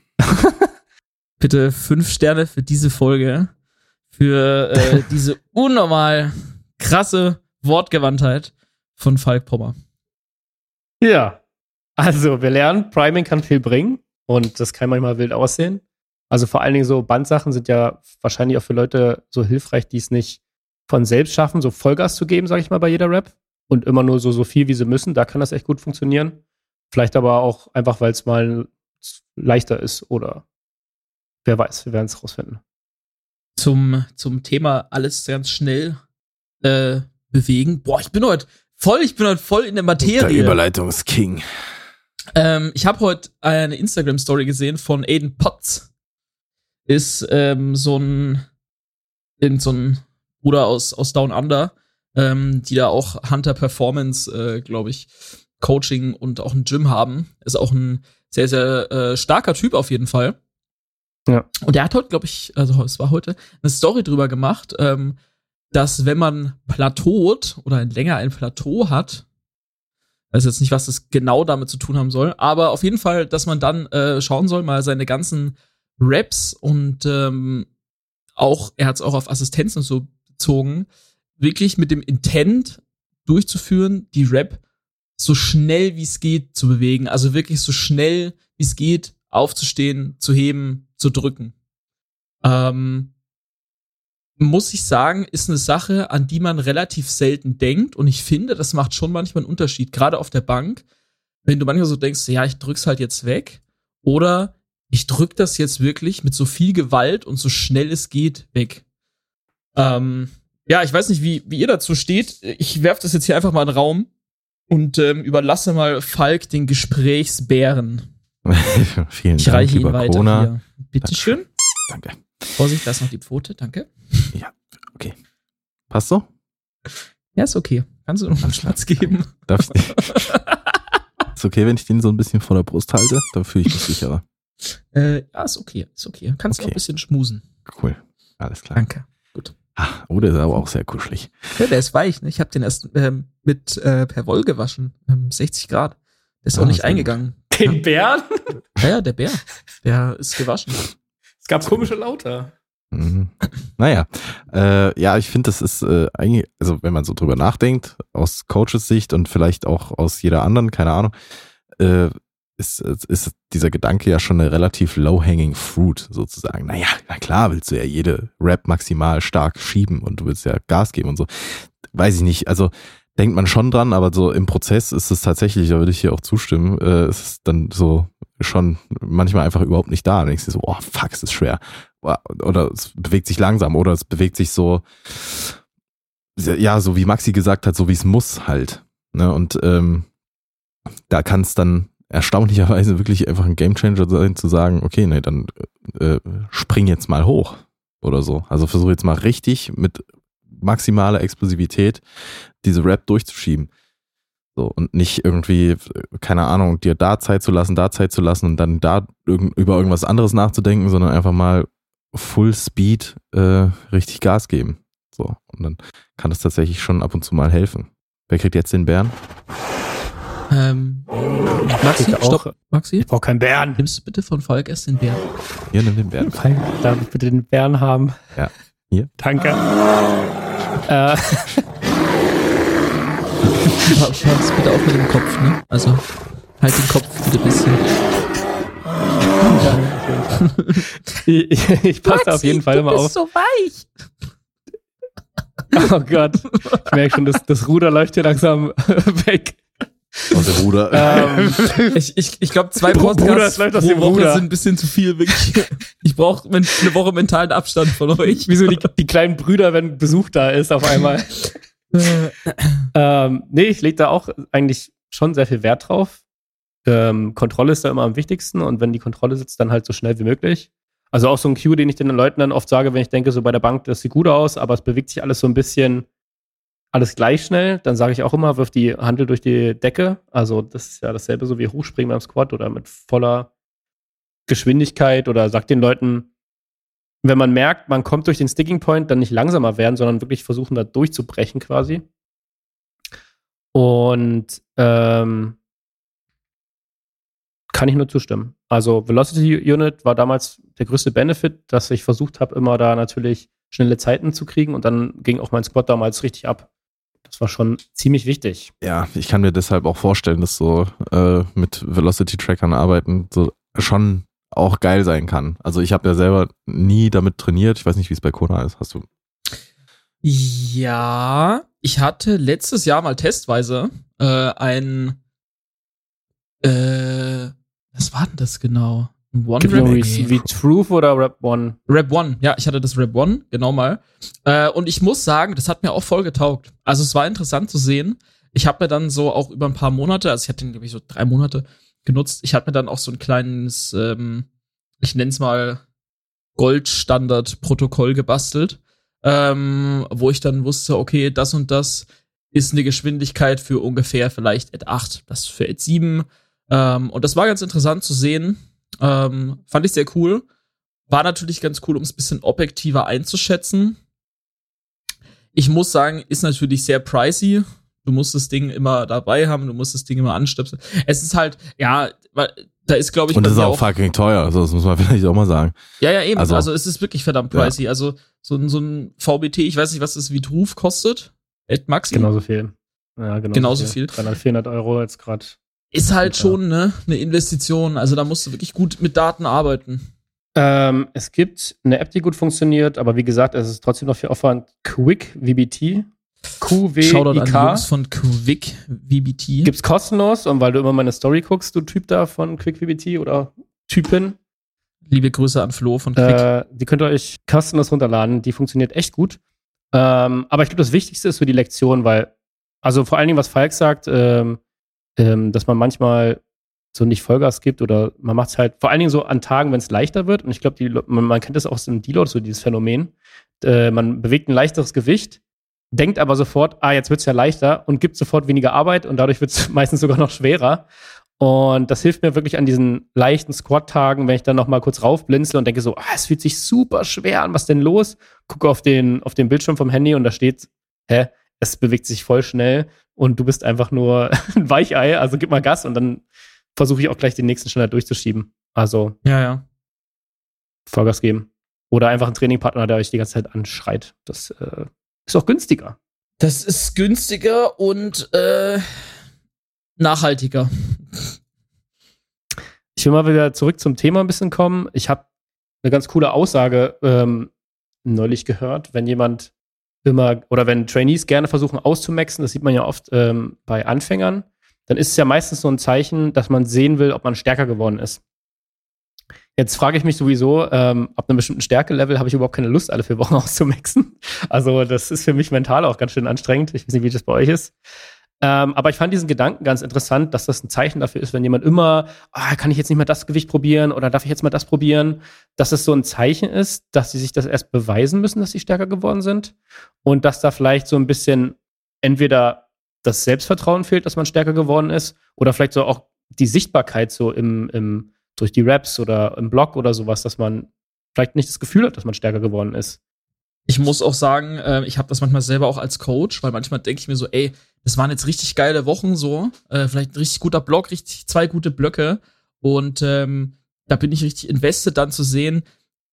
Bitte fünf Sterne für diese Folge. Für äh, diese unnormal krasse Wortgewandtheit von Falk Pommer. Ja, also wir lernen, Priming kann viel bringen und das kann manchmal wild aussehen. Also vor allen Dingen so Bandsachen sind ja wahrscheinlich auch für Leute so hilfreich, die es nicht von selbst schaffen, so Vollgas zu geben, sag ich mal, bei jeder Rap und immer nur so, so viel, wie sie müssen. Da kann das echt gut funktionieren. Vielleicht aber auch einfach, weil es mal leichter ist oder wer weiß, wir werden es rausfinden. Zum, zum Thema alles ganz schnell äh, bewegen. Boah, ich bin heute voll, ich bin heute voll in der Materie. Der Überleitungsking. Ähm, ich habe heute eine Instagram-Story gesehen von Aiden Potts. Ist ähm, so ein irgend so ein Bruder aus, aus Down Under, ähm, die da auch Hunter Performance, äh, glaube ich, Coaching und auch ein Gym haben. Ist auch ein sehr, sehr äh, starker Typ auf jeden Fall. Ja. Und der hat heute, glaube ich, also es war heute, eine Story drüber gemacht, ähm, dass wenn man plateaut oder länger ein Plateau hat, weiß jetzt nicht, was das genau damit zu tun haben soll, aber auf jeden Fall, dass man dann äh, schauen soll, mal seine ganzen Raps und ähm, auch, er hat es auch auf Assistenzen und so bezogen, wirklich mit dem Intent durchzuführen, die Rap so schnell wie es geht zu bewegen. Also wirklich so schnell wie es geht, aufzustehen, zu heben, zu drücken. Ähm, muss ich sagen, ist eine Sache, an die man relativ selten denkt. Und ich finde, das macht schon manchmal einen Unterschied. Gerade auf der Bank, wenn du manchmal so denkst, ja, ich drück's halt jetzt weg. Oder ich drück das jetzt wirklich mit so viel Gewalt und so schnell es geht weg. Ähm, ja, ich weiß nicht, wie, wie ihr dazu steht. Ich werf das jetzt hier einfach mal in den Raum und ähm, überlasse mal Falk den Gesprächsbären. Vielen ich Dank, reiche ihn lieber weiter Corona. hier. Bitteschön. Danke. Vorsicht, da ist noch die Pfote, danke. Ja, okay. Passt so? Ja, ist okay. Kannst du noch einen Platz geben? Darf ich nicht? Ist okay, wenn ich den so ein bisschen vor der Brust halte? Da fühle ich mich sicherer. Äh, ja, ist okay, ist okay. Kannst Okay. noch ein bisschen schmusen. Cool. Alles klar. Danke. Gut. Ah, oh, der ist aber auch sehr kuschelig. Ja, der ist weich, ne? Ich habe den erst ähm, mit äh, per Woll gewaschen. Ähm, sechzig Grad. Der ist Ah, auch nicht sehr eingegangen. Den Bären? Ja, ja, der Bär. Der ist gewaschen. Es gab komische Laute. Mhm. Naja, äh, ja, ich finde, das ist äh, eigentlich, also wenn man so drüber nachdenkt, aus Coaches Sicht und vielleicht auch aus jeder anderen, keine Ahnung, äh, ist, ist dieser Gedanke ja schon eine relativ low-hanging fruit sozusagen. Naja, na klar willst du ja jede Rap maximal stark schieben und du willst ja Gas geben und so. Weiß ich nicht, also denkt man schon dran, aber so im Prozess ist es tatsächlich, da würde ich hier auch zustimmen, äh, es ist dann so schon manchmal einfach überhaupt nicht da. Und ich so, oh fuck, es ist schwer. Oder es bewegt sich langsam oder es bewegt sich so, ja, so wie Maxi gesagt hat, so wie es muss halt. Ne? Und ähm, da kann es dann erstaunlicherweise wirklich einfach ein Gamechanger sein, zu sagen, okay, nee, dann äh, spring jetzt mal hoch oder so. Also versuche jetzt mal richtig mit maximaler Explosivität diese Rap durchzuschieben. So, und nicht irgendwie, keine Ahnung, dir da Zeit zu lassen, da Zeit zu lassen und dann da irg- über irgendwas anderes nachzudenken, sondern einfach mal Full Speed äh, richtig Gas geben. So, und dann kann das tatsächlich schon ab und zu mal helfen. Wer kriegt jetzt den Bären? Ähm, Maxi, Ich auch. stopp. Maxi, Ich brauche keinen Bären. nimmst du bitte von Falk erst den Bär? Hier, nimm den Bären. Darf ich bitte den Bären haben? Ja. Hier. Danke. äh, Pass bitte auf mit dem Kopf, ne? Also, halt den Kopf bitte ein bisschen. ich ich, ich passe auf jeden Fall immer auf. so weich. Oh Gott. Ich merke schon, das, das Ruder läuft hier langsam weg. Aus dem Ruder. Ähm, Ich, ich, ich glaube, zwei Bruder, Podcasts es läuft aus pro dem Woche Ruder. sind ein bisschen zu viel. Wirklich. Ich brauche eine Woche mentalen Abstand von euch. Wieso die, die kleinen Brüder, wenn Besuch da ist auf einmal. ähm, nee, ich lege da auch eigentlich schon sehr viel Wert drauf. Ähm, Kontrolle ist da immer am wichtigsten und wenn die Kontrolle sitzt, dann halt so schnell wie möglich. Also auch so ein Cue, den ich den Leuten dann oft sage, wenn ich denke, so bei der Bank, das sieht gut aus, aber es bewegt sich alles so ein bisschen, alles gleich schnell. Dann sage ich auch immer, wirf die Handel durch die Decke. Also das ist ja dasselbe so wie Hochspringen beim Squat oder mit voller Geschwindigkeit oder sag den Leuten, wenn man merkt, man kommt durch den Sticking Point, dann nicht langsamer werden, sondern wirklich versuchen, da durchzubrechen quasi. Und ähm, kann ich nur zustimmen. Also Velocity Unit war damals der größte Benefit, dass ich versucht habe, immer da natürlich schnelle Zeiten zu kriegen und dann ging auch mein Squat damals richtig ab. Das war schon ziemlich wichtig. Ja, ich kann mir deshalb auch vorstellen, dass so äh, mit Velocity-Trackern arbeiten so schon auch geil sein kann. Also ich habe ja selber nie damit trainiert. Ich weiß nicht, wie es bei Kona ist. Hast du? Ja, ich hatte letztes Jahr mal testweise äh, ein äh, was war denn das genau? Ein One Gibt Rep? wie, Nee. wie Truth oder Rep One? Rep One, ja, ich hatte das Rep One, genau mal. Äh, und ich muss sagen, das hat mir auch voll getaugt. Also es war interessant zu sehen. Ich habe mir dann so auch über ein paar Monate, also ich hatte den, glaube ich, so drei Monate genutzt. Ich hatte mir dann auch so ein kleines, ähm, ich nenne es mal Goldstandard-Protokoll gebastelt, ähm, wo ich dann wusste, okay, das und das ist eine Geschwindigkeit für ungefähr vielleicht Ad acht, das für Ad sieben. Ähm, und das war ganz interessant zu sehen. Ähm, fand ich sehr cool. War natürlich ganz cool, um es ein bisschen objektiver einzuschätzen. Ich muss sagen, ist natürlich sehr pricey. Du musst das Ding immer dabei haben, du musst das Ding immer anstöpseln. Es ist halt, ja, da ist, glaube ich, Und das ist bei mir auch fucking teuer, also das muss man vielleicht auch mal sagen. Ja, ja, eben. Also- Also, es ist wirklich verdammt pricey. Also, so ein, so ein V B T, ich weiß nicht, was das wie Truf kostet. At Maxi. Genauso viel. Ja, genauso, Genauso viel. dreihundert, vierhundert Euro jetzt gerade. Ist halt Ja. schon, ne, eine Investition. Also, da musst du wirklich gut mit Daten arbeiten. Ähm, es gibt eine App, die gut funktioniert, aber wie gesagt, es ist trotzdem noch viel Aufwand. Quick V B T. Q W I K. Shoutout an die Jungs von Quick V B T. Gibt's kostenlos, und weil du immer meine Story guckst, du Typ da von Quick V B T oder Typin. Liebe Grüße an Flo von Quick. Äh, die könnt ihr euch kostenlos runterladen. Die funktioniert echt gut. Ähm, aber ich glaube, das Wichtigste ist so die Lektion, weil, also vor allen Dingen, was Falk sagt, ähm, ähm, dass man manchmal so nicht Vollgas gibt oder man macht es halt vor allen Dingen so an Tagen, wenn es leichter wird. Und ich glaube, man, man kennt das auch aus dem Deload, so dieses Phänomen. Äh, man bewegt ein leichteres Gewicht, denkt aber sofort, ah, jetzt wird es ja leichter und gibt sofort weniger Arbeit und dadurch wird es meistens sogar noch schwerer. Und das hilft mir wirklich an diesen leichten Squat-Tagen, wenn ich dann noch mal kurz raufblinzle und denke so, ah, es fühlt sich super schwer an, was denn los? Gucke auf den, auf den Bildschirm vom Handy und da steht, hä, es bewegt sich voll schnell und du bist einfach nur ein Weichei, also gib mal Gas und dann versuche ich auch gleich den nächsten schneller durchzuschieben. Also ja, ja. Vollgas geben. Oder einfach einen Trainingpartner, der euch die ganze Zeit anschreit. Das äh, ist auch günstiger. Das ist günstiger und äh, nachhaltiger. Ich will mal wieder zurück zum Thema ein bisschen kommen. Ich habe eine ganz coole Aussage ähm, neulich gehört, wenn jemand immer, oder wenn Trainees gerne versuchen auszumaxen, das sieht man ja oft ähm, bei Anfängern, dann ist es ja meistens so ein Zeichen, dass man sehen will, ob man stärker geworden ist. Jetzt frage ich mich sowieso, ähm, ab einem bestimmten Stärkelevel habe ich überhaupt keine Lust, alle vier Wochen auszumaxen. Also das ist für mich mental auch ganz schön anstrengend. Ich weiß nicht, wie das bei euch ist. Ähm, aber ich fand diesen Gedanken ganz interessant, dass das ein Zeichen dafür ist, wenn jemand immer, ah, kann ich jetzt nicht mehr das Gewicht probieren oder darf ich jetzt mal das probieren, dass es so ein Zeichen ist, dass sie sich das erst beweisen müssen, dass sie stärker geworden sind und dass da vielleicht so ein bisschen entweder das Selbstvertrauen fehlt, dass man stärker geworden ist oder vielleicht so auch die Sichtbarkeit so im, im durch die Raps oder im Blog oder sowas, dass man vielleicht nicht das Gefühl hat, dass man stärker geworden ist. Ich muss auch sagen, äh, ich habe das manchmal selber auch als Coach, weil manchmal denke ich mir so, ey, das waren jetzt richtig geile Wochen so, äh, vielleicht ein richtig guter Block, richtig zwei gute Blöcke und ähm, da bin ich richtig invested, dann zu sehen,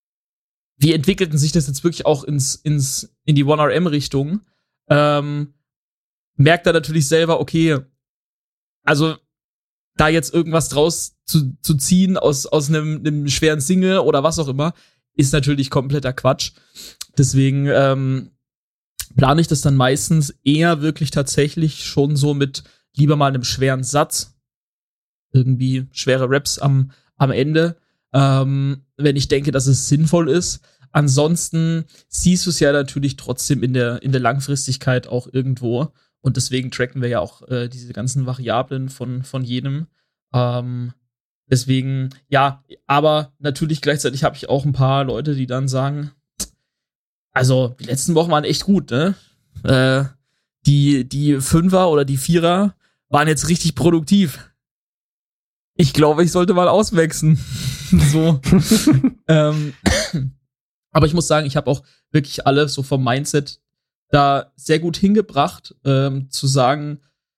wie entwickelten sich das jetzt wirklich auch ins ins in die one R M-Richtung. Ähm, merkt er natürlich selber, okay, also da jetzt irgendwas draus zu, zu ziehen aus, aus einem, einem schweren Single oder was auch immer, ist natürlich kompletter Quatsch. Deswegen ähm, plane ich das dann meistens eher wirklich tatsächlich schon so mit lieber mal einem schweren Satz, irgendwie schwere Reps am, am Ende, ähm, wenn ich denke, dass es sinnvoll ist. Ansonsten siehst du es ja natürlich trotzdem in der, in der Langfristigkeit auch irgendwo. Und deswegen tracken wir ja auch äh, diese ganzen Variablen von, von jedem. Ähm, deswegen, ja, aber natürlich gleichzeitig habe ich auch ein paar Leute, die dann sagen, also die letzten Wochen waren echt gut, ne? Äh, die, die Fünfer oder die Vierer waren jetzt richtig produktiv. Ich glaube, ich sollte mal auswechseln. so. ähm, aber ich muss sagen, ich habe auch wirklich alle so vom Mindset da sehr gut hingebracht, ähm, zu sagen,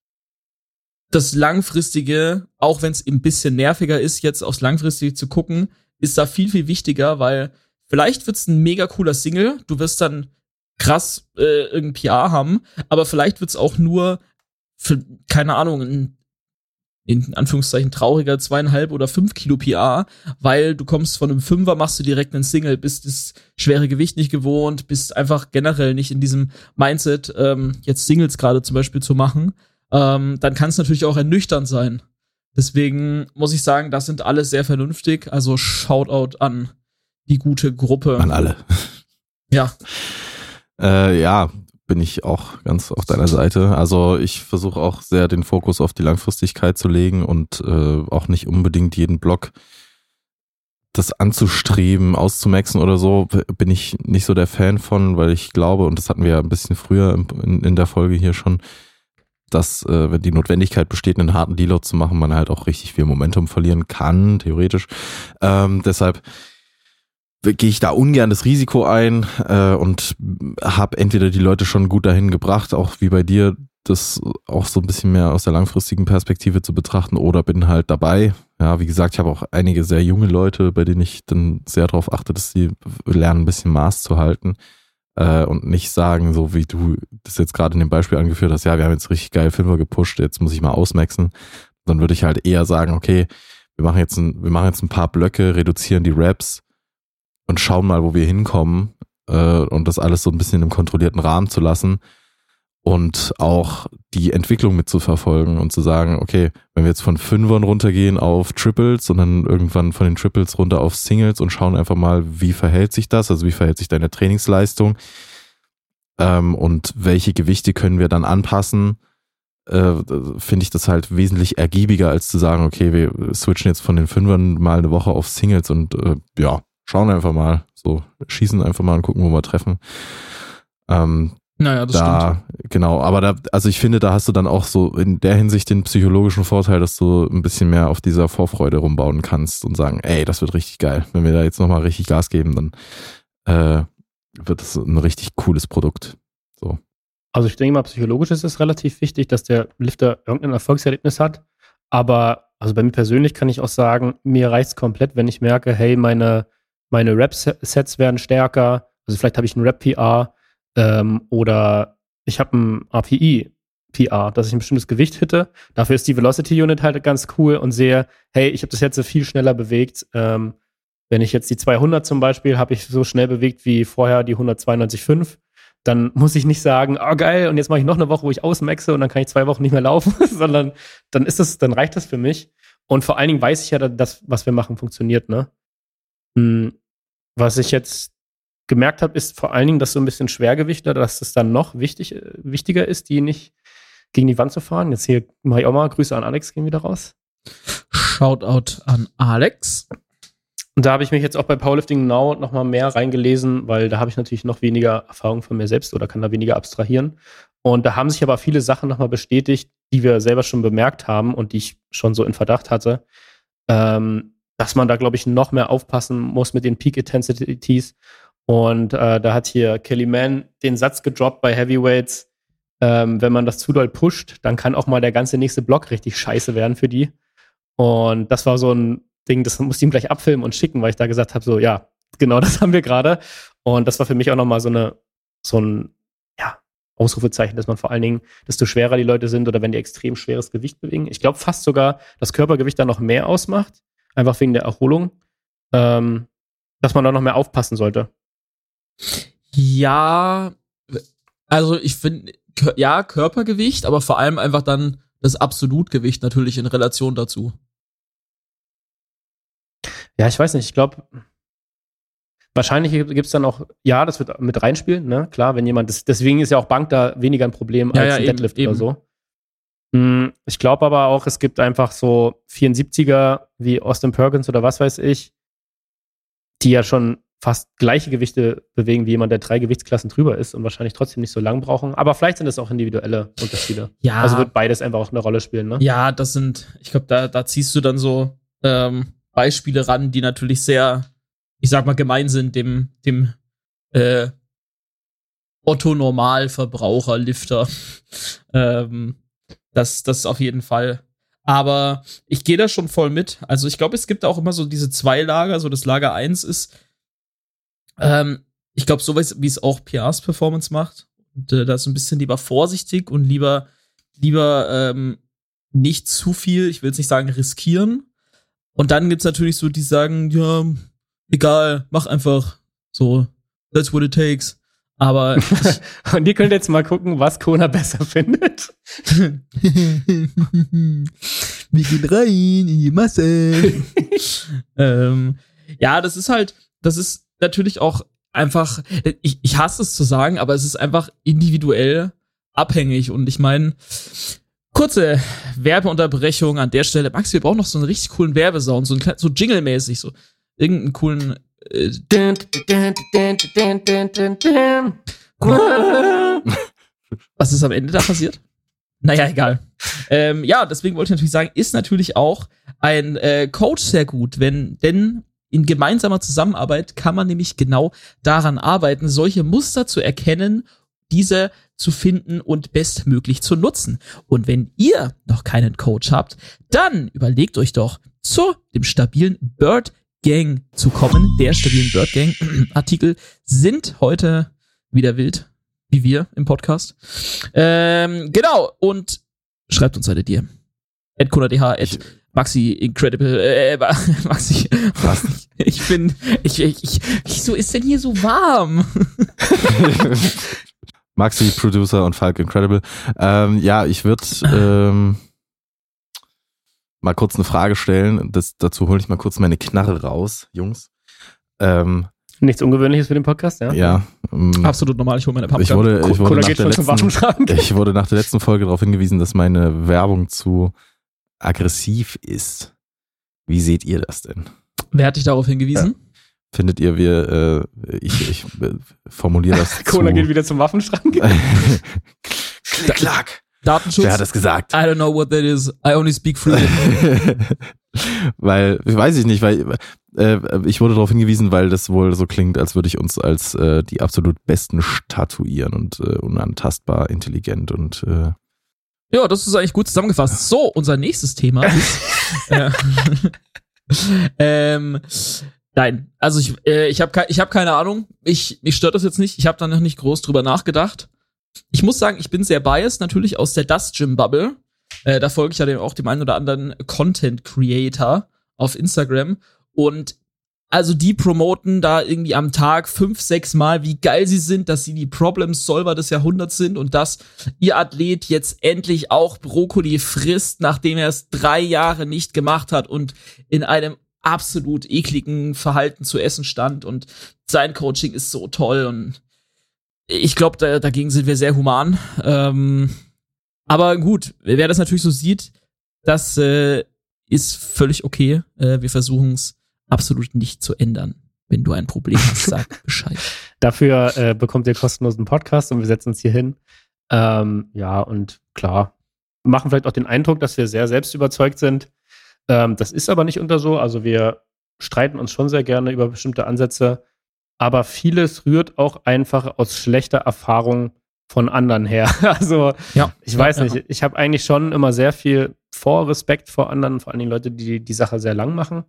das Langfristige, auch wenn es ein bisschen nerviger ist, jetzt aufs Langfristige zu gucken, ist da viel, viel wichtiger, weil vielleicht wird's ein mega cooler Single, du wirst dann krass äh, irgendein P R haben, aber vielleicht wird's auch nur für, keine Ahnung, ein in Anführungszeichen trauriger zweieinhalb oder fünf Kilo P R, weil du kommst von einem Fünfer, machst du direkt einen Single, bist das schwere Gewicht nicht gewohnt, bist einfach generell nicht in diesem Mindset, ähm, jetzt Singles gerade zum Beispiel zu machen, ähm, dann kann es natürlich auch ernüchternd sein. Deswegen muss ich sagen, das sind alle sehr vernünftig, also Shoutout an die gute Gruppe. An alle. Ja. Äh, ja, bin ich auch ganz auf deiner Seite. Also ich versuche auch sehr den Fokus auf die Langfristigkeit zu legen und äh, auch nicht unbedingt jeden Block das anzustreben, auszumaxen oder so, bin ich nicht so der Fan von, weil ich glaube, und das hatten wir ja ein bisschen früher in, in der Folge hier schon, dass äh, wenn die Notwendigkeit besteht, einen harten Deload zu machen, man halt auch richtig viel Momentum verlieren kann, theoretisch. Ähm, deshalb gehe ich da ungern das Risiko ein äh, und habe entweder die Leute schon gut dahin gebracht, auch wie bei dir, das auch so ein bisschen mehr aus der langfristigen Perspektive zu betrachten, oder bin halt dabei. Ja, wie gesagt, ich habe auch einige sehr junge Leute, bei denen ich dann sehr darauf achte, dass sie lernen, ein bisschen Maß zu halten äh, und nicht sagen, so wie du das jetzt gerade in dem Beispiel angeführt hast, ja, wir haben jetzt richtig geil Fünfer gepusht, jetzt muss ich mal ausmaxen. Dann würde ich halt eher sagen, okay, wir machen jetzt ein, wir machen jetzt ein paar Blöcke, reduzieren die Reps und schauen mal, wo wir hinkommen äh, und das alles so ein bisschen im kontrollierten Rahmen zu lassen und auch die Entwicklung mitzuverfolgen und zu sagen, okay, wenn wir jetzt von Fünfern runtergehen auf Triples und dann irgendwann von den Triples runter auf Singles und schauen einfach mal, wie verhält sich das, also wie verhält sich deine Trainingsleistung ähm, und welche Gewichte können wir dann anpassen, äh, finde ich das halt wesentlich ergiebiger, als zu sagen, okay, wir switchen jetzt von den Fünfern mal eine Woche auf Singles und äh, ja, schauen einfach mal, so schießen einfach mal und gucken, wo wir treffen. Ähm, Naja, das da, stimmt. Genau, aber da, also ich finde, da hast du dann auch so in der Hinsicht den psychologischen Vorteil, dass du ein bisschen mehr auf dieser Vorfreude rumbauen kannst und sagen, ey, das wird richtig geil. Wenn wir da jetzt nochmal richtig Gas geben, dann äh, wird das ein richtig cooles Produkt. So. Also ich denke mal, psychologisch ist es relativ wichtig, dass der Lifter irgendein Erfolgserlebnis hat. Aber also bei mir persönlich kann ich auch sagen, mir reicht es komplett, wenn ich merke, hey, meine, meine Rap-Sets werden stärker. Also vielleicht habe ich einen Rap-P R ähm, oder ich habe ein R P I-P R, dass ich ein bestimmtes Gewicht hitte. Dafür ist die Velocity-Unit halt ganz cool und sehe, hey, ich habe das jetzt so viel schneller bewegt. Ähm, wenn ich jetzt die zweihundert zum Beispiel, habe ich so schnell bewegt wie vorher die hundertzweiundneunzig Komma fünf. Dann muss ich nicht sagen, oh geil, und jetzt mache ich noch eine Woche, wo ich ausmaxe und dann kann ich zwei Wochen nicht mehr laufen, sondern dann ist das, dann reicht das für mich. Und vor allen Dingen weiß ich ja, dass das, was wir machen, funktioniert, ne? Hm, was ich jetzt gemerkt habe, ist vor allen Dingen, dass so ein bisschen Schwergewichter, dass es dann noch wichtig, wichtiger ist, die nicht gegen die Wand zu fahren. Jetzt hier mache ich auch mal Grüße an Alex, gehen wieder raus. Shoutout an Alex. Und da habe ich mich jetzt auch bei Powerlifting Now noch mal mehr reingelesen, weil da habe ich natürlich noch weniger Erfahrung von mir selbst oder kann da weniger abstrahieren. Und da haben sich aber viele Sachen noch mal bestätigt, die wir selber schon bemerkt haben und die ich schon so in Verdacht hatte, ähm, dass man da, glaube ich, noch mehr aufpassen muss mit den Peak Intensities. Und äh, da hat hier Kelly Mann den Satz gedroppt bei Heavyweights, ähm, wenn man das zu doll pusht, dann kann auch mal der ganze nächste Block richtig scheiße werden für die. Und das war so ein Ding, das musste ich ihm gleich abfilmen und schicken, weil ich da gesagt habe, so, ja, genau das haben wir gerade. Und das war für mich auch nochmal so eine, so ein, ja, Ausrufezeichen, dass man vor allen Dingen, desto schwerer die Leute sind oder wenn die extrem schweres Gewicht bewegen. Ich glaube fast sogar, das Körpergewicht da noch mehr ausmacht, einfach wegen der Erholung, ähm, dass man da noch mehr aufpassen sollte. Ja, also ich finde, ja, Körpergewicht, aber vor allem einfach dann das Absolutgewicht natürlich in Relation dazu. Ja, ich weiß nicht, ich glaube, wahrscheinlich gibt es dann auch, ja, das wird mit reinspielen, ne? Klar, wenn jemand, das, deswegen ist ja auch Bank da weniger ein Problem ja, als ja, ein eben, Deadlift eben. oder so. Ich glaube aber auch, es gibt einfach so vierundsiebziger wie Austin Perkins oder was weiß ich, die ja schon fast gleiche Gewichte bewegen wie jemand, der drei Gewichtsklassen drüber ist und wahrscheinlich trotzdem nicht so lang brauchen. Aber vielleicht sind das auch individuelle Unterschiede. Ja. Also wird beides einfach auch eine Rolle spielen, ne? Ja, das sind, ich glaube, da, da ziehst du dann so ähm, Beispiele ran, die natürlich sehr, ich sag mal, gemein sind dem, dem äh, Otto-Normalverbraucher, Lifter. ähm, das, das auf jeden Fall. Aber ich gehe da schon voll mit. Also ich glaube, es gibt auch immer so diese zwei Lager. So das Lager eins ist, ähm, ich glaube, so wie es auch P Rs Performance macht. Und äh, da ist ein bisschen lieber vorsichtig und lieber, lieber ähm, nicht zu viel, ich will jetzt nicht sagen riskieren. Und dann gibt's natürlich so, die sagen, ja, egal, mach einfach so, that's what it takes. Aber und ihr könnt jetzt mal gucken, was Kona besser findet. Wir gehen rein in die Masse. ähm, ja, das ist halt, das ist natürlich auch einfach, ich, ich hasse es zu sagen, aber es ist einfach individuell abhängig. Und ich meine, kurze Werbeunterbrechung an der Stelle. Max, wir brauchen noch so einen richtig coolen Werbesound, so, ein, so Jingle-mäßig, so irgendeinen coolen äh Was ist am Ende da passiert? Naja, egal. Ähm, ja, deswegen wollte ich natürlich sagen, ist natürlich auch ein äh, Coach sehr gut, wenn, denn in gemeinsamer Zusammenarbeit kann man nämlich genau daran arbeiten, solche Muster zu erkennen, diese zu finden und bestmöglich zu nutzen. Und wenn ihr noch keinen Coach habt, dann überlegt euch doch, zu dem stabilen Bird Gang zu kommen. Der stabilen Bird Gang Artikel sind heute wieder wild, wie wir im Podcast. Ähm, genau, und schreibt uns eine D M. at konadh, at Maxi Incredible, äh, Maxi, was? Ich bin, ich, ich, ich, wieso ist denn hier so warm? Maxi, Producer und Falk Incredible. Ähm, ja, ich würde ähm, mal kurz eine Frage stellen. Das, dazu hole ich mal kurz meine Knarre raus, Jungs. Ähm, Nichts Ungewöhnliches für den Podcast, ja? Ja. Ähm, Absolut normal, ich hole meine Pumpgun. Ich wurde, ich, wurde nach geht der schon zum letzten, ich wurde nach der letzten Folge darauf hingewiesen, dass meine Werbung zu aggressiv ist. Wie seht ihr das denn? Wer hat dich darauf hingewiesen? Ja. Findet ihr, wir, äh, ich, ich äh, formuliere das Cola zu... geht wieder zum Waffenschrank. Klick, klack. Datenschutz? Wer hat das gesagt? I don't know what that is. I only speak freely. Weil, weiß ich nicht, weil äh, ich wurde darauf hingewiesen, weil das wohl so klingt, als würde ich uns als äh, die absolut Besten statuieren und äh, unantastbar, intelligent und äh, ja, das ist eigentlich gut zusammengefasst. So, unser nächstes Thema ist äh, ähm, nein, also ich äh, ich habe ke- ich habe keine Ahnung. Ich mich stört das jetzt nicht. Ich habe da noch nicht groß drüber nachgedacht. Ich muss sagen, ich bin sehr biased natürlich aus der Dust Gym Bubble. Äh, da folge ich ja dem, auch dem einen oder anderen Content Creator auf Instagram und also die promoten da irgendwie am Tag fünf, sechs Mal, wie geil sie sind, dass sie die Problem-Solver des Jahrhunderts sind und dass ihr Athlet jetzt endlich auch Brokkoli frisst, nachdem er es drei Jahre nicht gemacht hat und in einem absolut ekligen Verhalten zu essen stand und sein Coaching ist so toll und ich glaube, da, dagegen sind wir sehr human. Ähm, aber gut, wer das natürlich so sieht, das äh, ist völlig okay. Äh, wir versuchen es absolut nicht zu ändern. Wenn du ein Problem hast, sag Bescheid. Dafür äh, bekommt ihr kostenlosen Podcast und wir setzen uns hier hin. Ähm, ja, und klar, machen vielleicht auch den Eindruck, dass wir sehr selbstüberzeugt sind. Ähm, das ist aber nicht unter so. Also wir streiten uns schon sehr gerne über bestimmte Ansätze. Aber vieles rührt auch einfach aus schlechter Erfahrung von anderen her. Also ja, ich weiß ja, nicht, ja. ich habe eigentlich schon immer sehr viel Vorrespekt vor anderen, vor allen Dingen Leute, die die Sache sehr lang machen.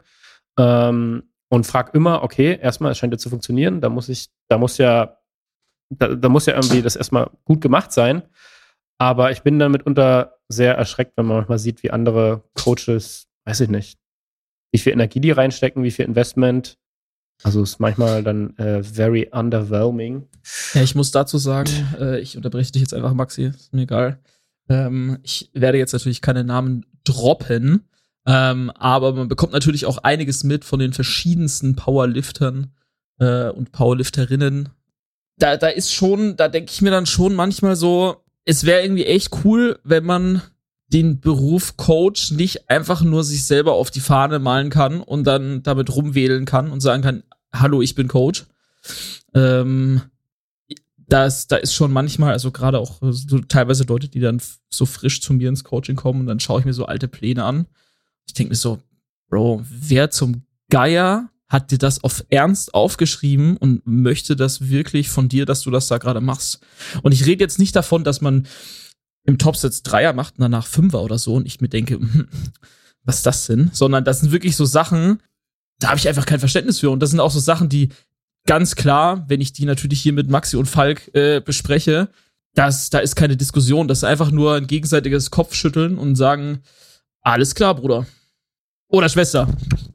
Ähm, und frag immer, okay, erstmal, es scheint ja zu funktionieren, da muss ich, da muss ja, da, da muss ja irgendwie das erstmal gut gemacht sein. Aber ich bin dann mitunter sehr erschreckt, wenn man manchmal sieht, wie andere Coaches, weiß ich nicht, wie viel Energie die reinstecken, wie viel Investment. Also ist manchmal dann äh, very underwhelming. Ja, ich muss dazu sagen, äh, ich unterbreche dich jetzt einfach, Maxi, ist mir egal. Ähm, ich werde jetzt natürlich keine Namen droppen, ähm, aber man bekommt natürlich auch einiges mit von den verschiedensten Powerliftern äh, und Powerlifterinnen. Da, da ist schon, da denke ich mir dann schon manchmal so, es wäre irgendwie echt cool, wenn man den Beruf Coach nicht einfach nur sich selber auf die Fahne malen kann und dann damit rumwählen kann und sagen kann, hallo, ich bin Coach. Ähm, das, da ist schon manchmal, also gerade auch so teilweise Leute, die dann f- so frisch zu mir ins Coaching kommen und dann schaue ich mir so alte Pläne an. Ich denke mir so, Bro, wer zum Geier hat dir das auf Ernst aufgeschrieben und möchte das wirklich von dir, dass du das da gerade machst? Und ich rede jetzt nicht davon, dass man im Topsatz Dreier macht und danach Fünfer oder so und ich mir denke, hm, was ist das denn? Sondern das sind wirklich so Sachen, da habe ich einfach kein Verständnis für. Und das sind auch so Sachen, die ganz klar, wenn ich die natürlich hier mit Maxi und Falk äh, bespreche, das, da ist keine Diskussion. Das ist einfach nur ein gegenseitiges Kopfschütteln und sagen, alles klar, Bruder. Oder Schwester.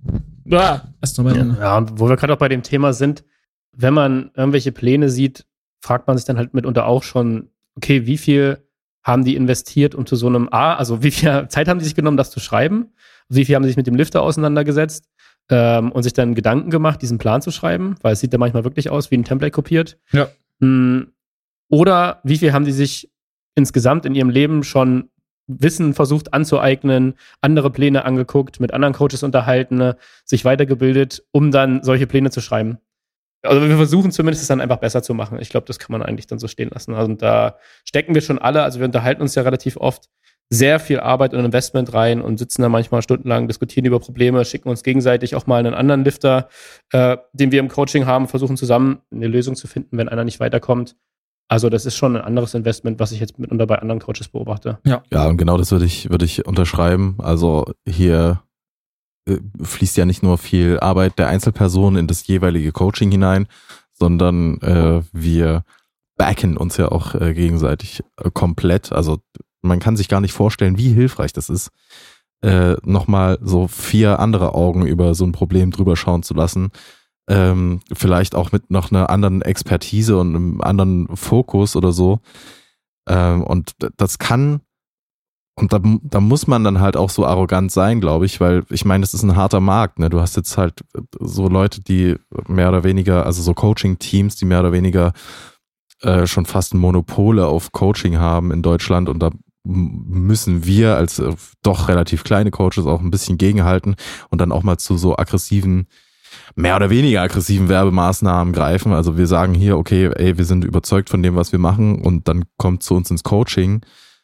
Ah, erst noch mal Ja, ja, und wo wir gerade auch bei dem Thema sind, wenn man irgendwelche Pläne sieht, fragt man sich dann halt mitunter auch schon, okay, wie viel haben die investiert, um zu so einem A, also wie viel Zeit haben die sich genommen, das zu schreiben? Wie viel haben sie sich mit dem Lifter auseinandergesetzt ähm, und sich dann Gedanken gemacht, diesen Plan zu schreiben? Weil es sieht ja manchmal wirklich aus wie ein Template kopiert. Ja. Oder wie viel haben die sich insgesamt in ihrem Leben schon Wissen versucht anzueignen, andere Pläne angeguckt, mit anderen Coaches unterhalten, sich weitergebildet, um dann solche Pläne zu schreiben? Also wir versuchen zumindest es dann einfach besser zu machen. Ich glaube, das kann man eigentlich dann so stehen lassen. Also da stecken wir schon alle, also wir unterhalten uns ja relativ oft, sehr viel Arbeit und Investment rein und sitzen da manchmal stundenlang, diskutieren über Probleme, schicken uns gegenseitig auch mal einen anderen Lifter, äh, den wir im Coaching haben, versuchen zusammen eine Lösung zu finden, wenn einer nicht weiterkommt. Also das ist schon ein anderes Investment, was ich jetzt mitunter bei anderen Coaches beobachte. Ja, ja, und genau das würde ich, würde ich unterschreiben. Also hier äh, fließt ja nicht nur viel Arbeit der Einzelperson in das jeweilige Coaching hinein, sondern äh, wir backen uns ja auch äh, gegenseitig äh, komplett. Also man kann sich gar nicht vorstellen, wie hilfreich das ist, äh, nochmal so vier andere Augen über so ein Problem drüber schauen zu lassen. Ähm, vielleicht auch mit noch einer anderen Expertise und einem anderen Fokus oder so. Ähm, und das kann, und da, da muss man dann halt auch so arrogant sein, glaube ich, weil ich meine, das ist ein harter Markt, ne? Du hast jetzt halt so Leute, die mehr oder weniger, also so Coaching-Teams, die mehr oder weniger äh, schon fast Monopole auf Coaching haben in Deutschland, und da müssen wir als äh, doch relativ kleine Coaches auch ein bisschen gegenhalten und dann auch mal zu so aggressiven, mehr oder weniger aggressiven Werbemaßnahmen greifen. Also wir sagen hier, okay, ey, wir sind überzeugt von dem, was wir machen, und dann kommt zu uns ins Coaching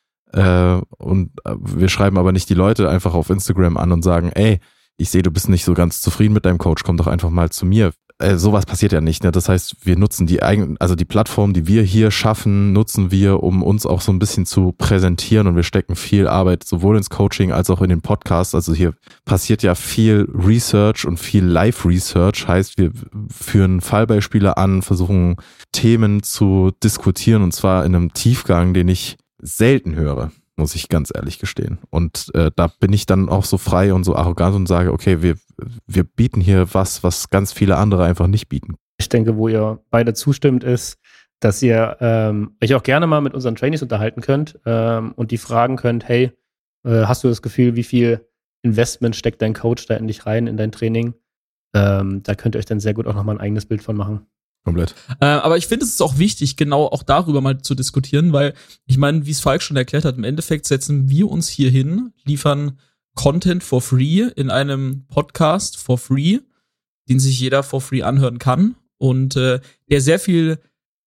äh, und wir schreiben aber nicht die Leute einfach auf Instagram an und sagen, ey, ich sehe, du bist nicht so ganz zufrieden mit deinem Coach, komm doch einfach mal zu mir. Äh, sowas passiert ja nicht, ne? Das heißt, wir nutzen die eigenen, also die Plattform, die wir hier schaffen, nutzen wir, um uns auch so ein bisschen zu präsentieren, und wir stecken viel Arbeit sowohl ins Coaching als auch in den Podcasts. Also hier passiert ja viel Research und viel Live-Research, heißt, wir führen Fallbeispiele an, versuchen Themen zu diskutieren, und zwar in einem Tiefgang, den ich selten höre, muss ich ganz ehrlich gestehen. Und äh, da bin ich dann auch so frei und so arrogant und sage, okay, wir, wir bieten hier was, was ganz viele andere einfach nicht bieten. Ich denke, wo ihr beide zustimmt, ist, dass ihr ähm, euch auch gerne mal mit unseren Trainees unterhalten könnt ähm, und die fragen könnt, hey, äh, hast du das Gefühl, wie viel Investment steckt dein Coach da in dich rein, in dein Training? Ähm, da könnt ihr euch dann sehr gut auch nochmal ein eigenes Bild von machen. Komplett. Äh, aber ich finde, es ist auch wichtig, genau auch darüber mal zu diskutieren, weil ich meine, wie es Falk schon erklärt hat, im Endeffekt setzen wir uns hier hin, liefern Content for free in einem Podcast for free, den sich jeder for free anhören kann, und äh, der sehr viel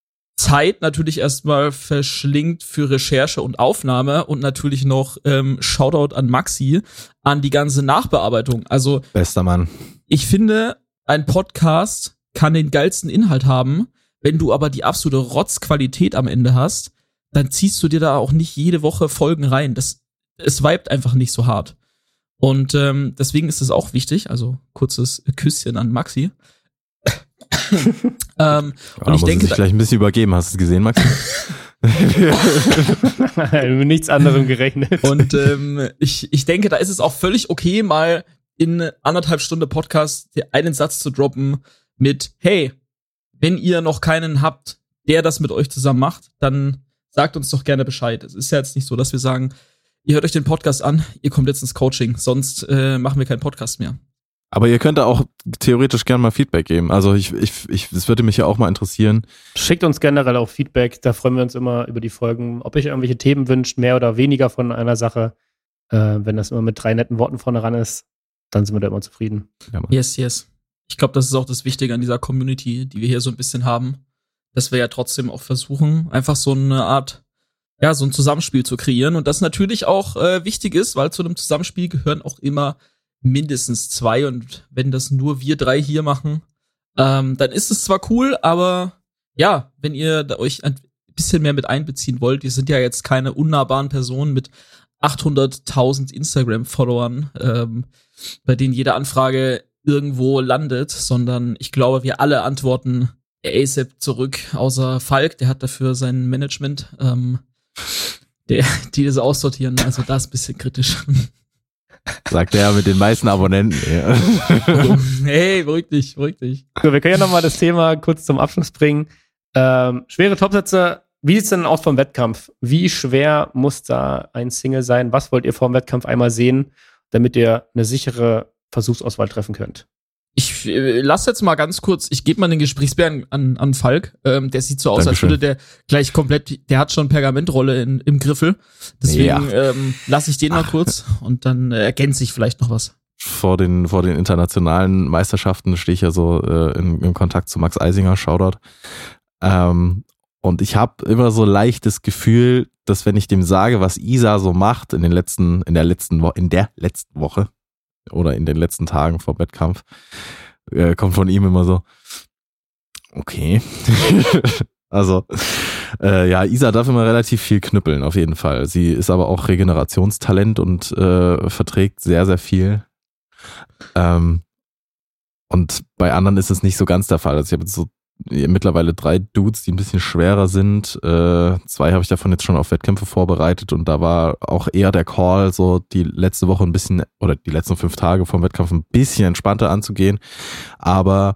Zeit natürlich erstmal verschlingt für Recherche und Aufnahme, und natürlich noch ähm, Shoutout an Maxi, an die ganze Nachbearbeitung. Also bester Mann. Ich finde, ein Podcast kann den geilsten Inhalt haben, wenn du aber die absolute Rotzqualität am Ende hast, dann ziehst du dir da auch nicht jede Woche Folgen rein. Das, es vibet einfach nicht so hart. Und ähm, deswegen ist es auch wichtig, also kurzes Küsschen an Maxi. ähm, ja, und ich muss denke, sich gleich ein bisschen übergeben. Hast du es gesehen, Maxi? Mit nichts anderem gerechnet. Und ähm, ich, ich denke, da ist es auch völlig okay, mal in anderthalb Stunden Podcast einen Satz zu droppen mit, hey, wenn ihr noch keinen habt, der das mit euch zusammen macht, dann sagt uns doch gerne Bescheid. Es ist ja jetzt nicht so, dass wir sagen, ihr hört euch den Podcast an, ihr kommt jetzt ins Coaching, sonst äh, machen wir keinen Podcast mehr. Aber ihr könnt da auch theoretisch gerne mal Feedback geben. Also ich, ich, ich, das würde mich ja auch mal interessieren. Schickt uns generell auch Feedback, da freuen wir uns immer über die Folgen. Ob ihr irgendwelche Themen wünscht, mehr oder weniger von einer Sache. Äh, wenn das immer mit drei netten Worten vorne ran ist, dann sind wir da immer zufrieden. Ja, yes, yes. Ich glaube, das ist auch das Wichtige an dieser Community, die wir hier so ein bisschen haben, dass wir ja trotzdem auch versuchen, einfach so eine Art, ja, so ein Zusammenspiel zu kreieren, und das natürlich auch äh, wichtig ist, weil zu einem Zusammenspiel gehören auch immer mindestens zwei, und wenn das nur wir drei hier machen, ähm, dann ist es zwar cool, aber ja, wenn ihr da euch ein bisschen mehr mit einbeziehen wollt, wir sind ja jetzt keine unnahbaren Personen mit achthunderttausend Instagram-Followern, ähm, bei denen jede Anfrage irgendwo landet, sondern ich glaube, wir alle antworten ASAP zurück, außer Falk, der hat dafür sein Management, ähm, der, die das aussortieren, also das ist ein bisschen kritisch. Sagt der mit den meisten Abonnenten. Ja. Hey, beruhig dich, beruhig dich. So, wir können ja nochmal das Thema kurz zum Abschluss bringen. Ähm, schwere Topsätze, wie sieht es denn aus vom Wettkampf? Wie schwer muss da ein Single sein? Was wollt ihr vor dem Wettkampf einmal sehen, damit ihr eine sichere Versuchsauswahl treffen könnt? Ich äh, lass jetzt mal ganz kurz, ich gebe mal den Gesprächsbären an, an Falk. Ähm, der sieht so aus, Dankeschön. als würde der gleich komplett, der hat schon Pergamentrolle in, im Griffel. Deswegen Ja. ähm, lasse ich den mal Ach. kurz, und dann äh, ergänze ich vielleicht noch was. Vor den, vor den internationalen Meisterschaften stehe ich ja so äh, in, in Kontakt zu Max Eisinger, Shoutout. Ähm, und ich habe immer so leicht das Gefühl, dass wenn ich dem sage, was Isa so macht in den letzten, in der letzten Woche, in der letzten Woche oder in den letzten Tagen vor Wettkampf, äh, kommt von ihm immer so, okay. Also, äh, ja, Isa darf immer relativ viel knüppeln, auf jeden Fall. Sie ist aber auch Regenerationstalent und äh, verträgt sehr, sehr viel. Ähm, und bei anderen ist es nicht so ganz der Fall. Also ich habe jetzt so mittlerweile drei Dudes, die ein bisschen schwerer sind. Äh, zwei habe ich davon jetzt schon auf Wettkämpfe vorbereitet und da war auch eher der Call, so die letzte Woche ein bisschen oder die letzten fünf Tage vom Wettkampf ein bisschen entspannter anzugehen. Aber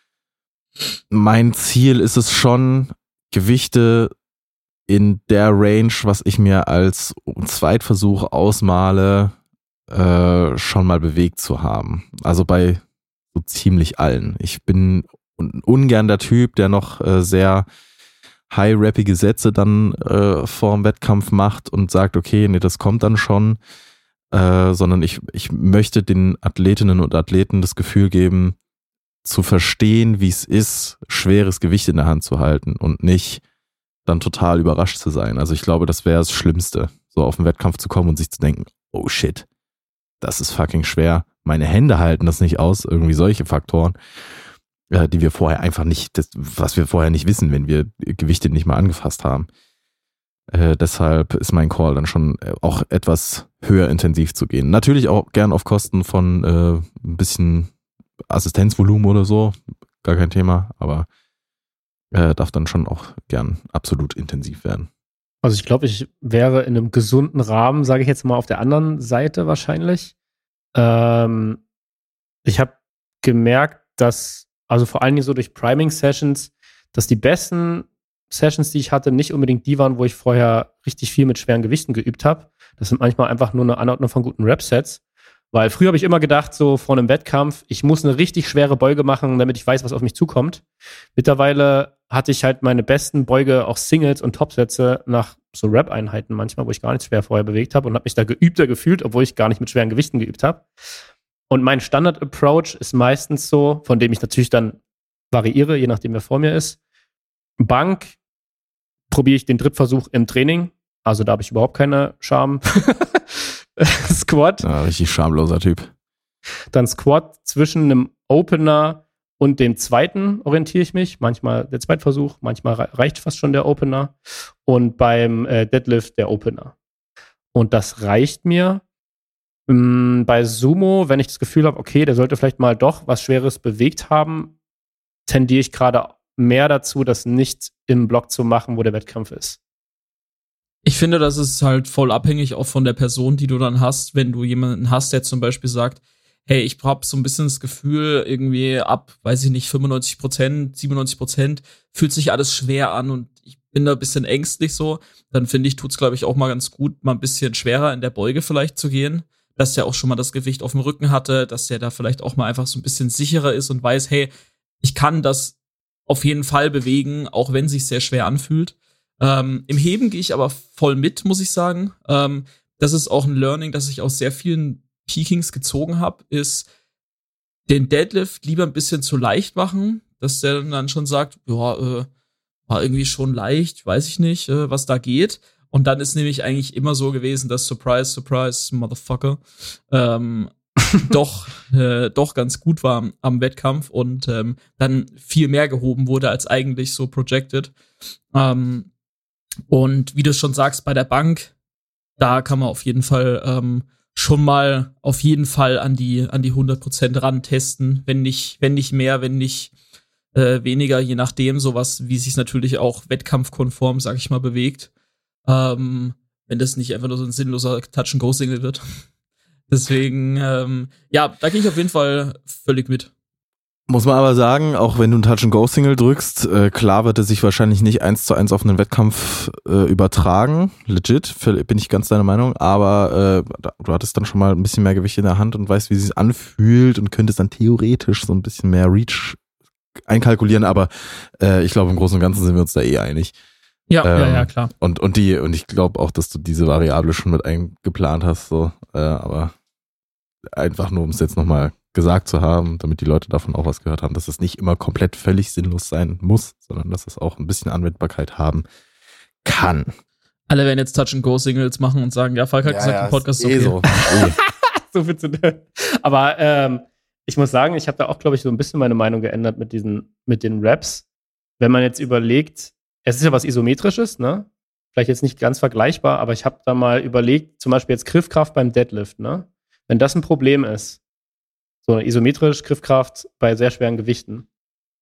mein Ziel ist es schon, Gewichte in der Range, was ich mir als Zweitversuch ausmale, äh, schon mal bewegt zu haben. Also bei so ziemlich allen. Ich bin ungern der Typ, der noch äh, sehr high-rappige Sätze dann äh, vor dem Wettkampf macht und sagt, okay, nee, das kommt dann schon, äh, sondern ich, ich möchte den Athletinnen und Athleten das Gefühl geben, zu verstehen, wie es ist, schweres Gewicht in der Hand zu halten und nicht dann total überrascht zu sein. Also ich glaube, das wäre das Schlimmste, so auf den Wettkampf zu kommen und sich zu denken, oh shit, das ist fucking schwer. Meine Hände halten das nicht aus, irgendwie solche Faktoren, äh, die wir vorher einfach nicht, das, was wir vorher nicht wissen, wenn wir Gewichte nicht mal angefasst haben. Äh, deshalb ist mein Call dann schon auch etwas höher intensiv zu gehen. Natürlich auch gern auf Kosten von äh, ein bisschen Assistenzvolumen oder so, gar kein Thema, aber äh, darf dann schon auch gern absolut intensiv werden. Also ich glaube, ich wäre in einem gesunden Rahmen, sage ich jetzt mal, auf der anderen Seite wahrscheinlich. Ähm, ich habe gemerkt, dass, also vor allen Dingen so durch Priming-Sessions, dass die besten Sessions, die ich hatte, nicht unbedingt die waren, wo ich vorher richtig viel mit schweren Gewichten geübt habe. Das sind manchmal einfach nur eine Anordnung von guten Rep-Sets. Weil früher habe ich immer gedacht, so vor einem Wettkampf, ich muss eine richtig schwere Beuge machen, damit ich weiß, was auf mich zukommt. Mittlerweile hatte ich halt meine besten Beuge, auch Singles und Topsätze nach so Rap-Einheiten manchmal, wo ich gar nicht schwer vorher bewegt habe und habe mich da geübter gefühlt, obwohl ich gar nicht mit schweren Gewichten geübt habe. Und mein Standard-Approach ist meistens so, von dem ich natürlich dann variiere, je nachdem, wer vor mir ist. Bank probiere ich den Drittversuch im Training. Also da habe ich überhaupt keine Scham. Squat. Ja, richtig schamloser Typ. Dann Squat zwischen einem Opener und dem zweiten orientiere ich mich. Manchmal der Zweitversuch, manchmal reicht fast schon der Opener. Und beim äh, Deadlift der Opener. Und das reicht mir. Ähm, bei Sumo, wenn ich das Gefühl habe, okay, der sollte vielleicht mal doch was Schweres bewegt haben, tendiere ich gerade mehr dazu, das nicht im Block zu machen, wo der Wettkampf ist. Ich finde, das ist halt voll abhängig auch von der Person, die du dann hast. Wenn du jemanden hast, der zum Beispiel sagt, hey, ich hab so ein bisschen das Gefühl, irgendwie ab, weiß ich nicht, fünfundneunzig Prozent, siebenundneunzig Prozent fühlt sich alles schwer an und ich bin da ein bisschen ängstlich so, dann finde ich, tut's, glaube ich, auch mal ganz gut, mal ein bisschen schwerer in der Beuge vielleicht zu gehen, dass der auch schon mal das Gewicht auf dem Rücken hatte, dass der da vielleicht auch mal einfach so ein bisschen sicherer ist und weiß, hey, ich kann das auf jeden Fall bewegen, auch wenn es sich sehr schwer anfühlt. Ähm, im Heben gehe ich aber voll mit, muss ich sagen. Ähm, das ist auch ein Learning, das ich aus sehr vielen Peakings gezogen habe, ist den Deadlift lieber ein bisschen zu leicht machen, dass der dann schon sagt, ja, äh, war irgendwie schon leicht, weiß ich nicht, äh, was da geht. Und dann ist nämlich eigentlich immer so gewesen, dass Surprise, Surprise, Motherfucker, ähm, doch, äh, doch ganz gut war am, am Wettkampf und ähm, dann viel mehr gehoben wurde als eigentlich so projected. Ähm, Und wie du schon sagst, bei der Bank, da kann man auf jeden Fall ähm, schon mal auf jeden Fall an die an die hundert Prozent ran testen, wenn nicht wenn nicht mehr, wenn nicht äh, weniger, je nachdem, sowas, wie sich natürlich auch wettkampfkonform, sag ich mal, bewegt. Ähm, wenn das nicht einfach nur so ein sinnloser Touch-and-Go-Single wird. Deswegen, ähm, ja, da gehe ich auf jeden Fall völlig mit. Muss man aber sagen, auch wenn du einen Touch-and-Go-Single drückst, äh, klar wird es sich wahrscheinlich nicht eins zu eins auf einen Wettkampf äh, übertragen. Legit, bin ich ganz deiner Meinung. Aber äh, du hattest dann schon mal ein bisschen mehr Gewicht in der Hand und weißt, wie es sich anfühlt und könntest dann theoretisch so ein bisschen mehr Reach einkalkulieren. Aber äh, ich glaube, im Großen und Ganzen sind wir uns da eh einig. Ja, ähm, ja, ja, klar. Und, und, die, und ich glaube auch, dass du diese Variable schon mit eingeplant hast. So, äh, aber einfach nur, um es jetzt nochmal gesagt zu haben, damit die Leute davon auch was gehört haben, dass es nicht immer komplett völlig sinnlos sein muss, sondern dass es auch ein bisschen Anwendbarkeit haben kann. Alle werden jetzt Touch-and-Go-Singles machen und sagen, ja, Falk hat ja, gesagt, ja, im Podcast ist eh okay. so. Eh. So viel zu tun. Aber ähm, ich muss sagen, ich habe da auch, glaube ich, so ein bisschen meine Meinung geändert mit diesen, mit den Raps. Wenn man jetzt überlegt, es ist ja was Isometrisches, ne? Vielleicht jetzt nicht ganz vergleichbar, aber ich habe da mal überlegt, zum Beispiel jetzt Griffkraft beim Deadlift, ne? Wenn das ein Problem ist, so isometrisch Griffkraft bei sehr schweren Gewichten,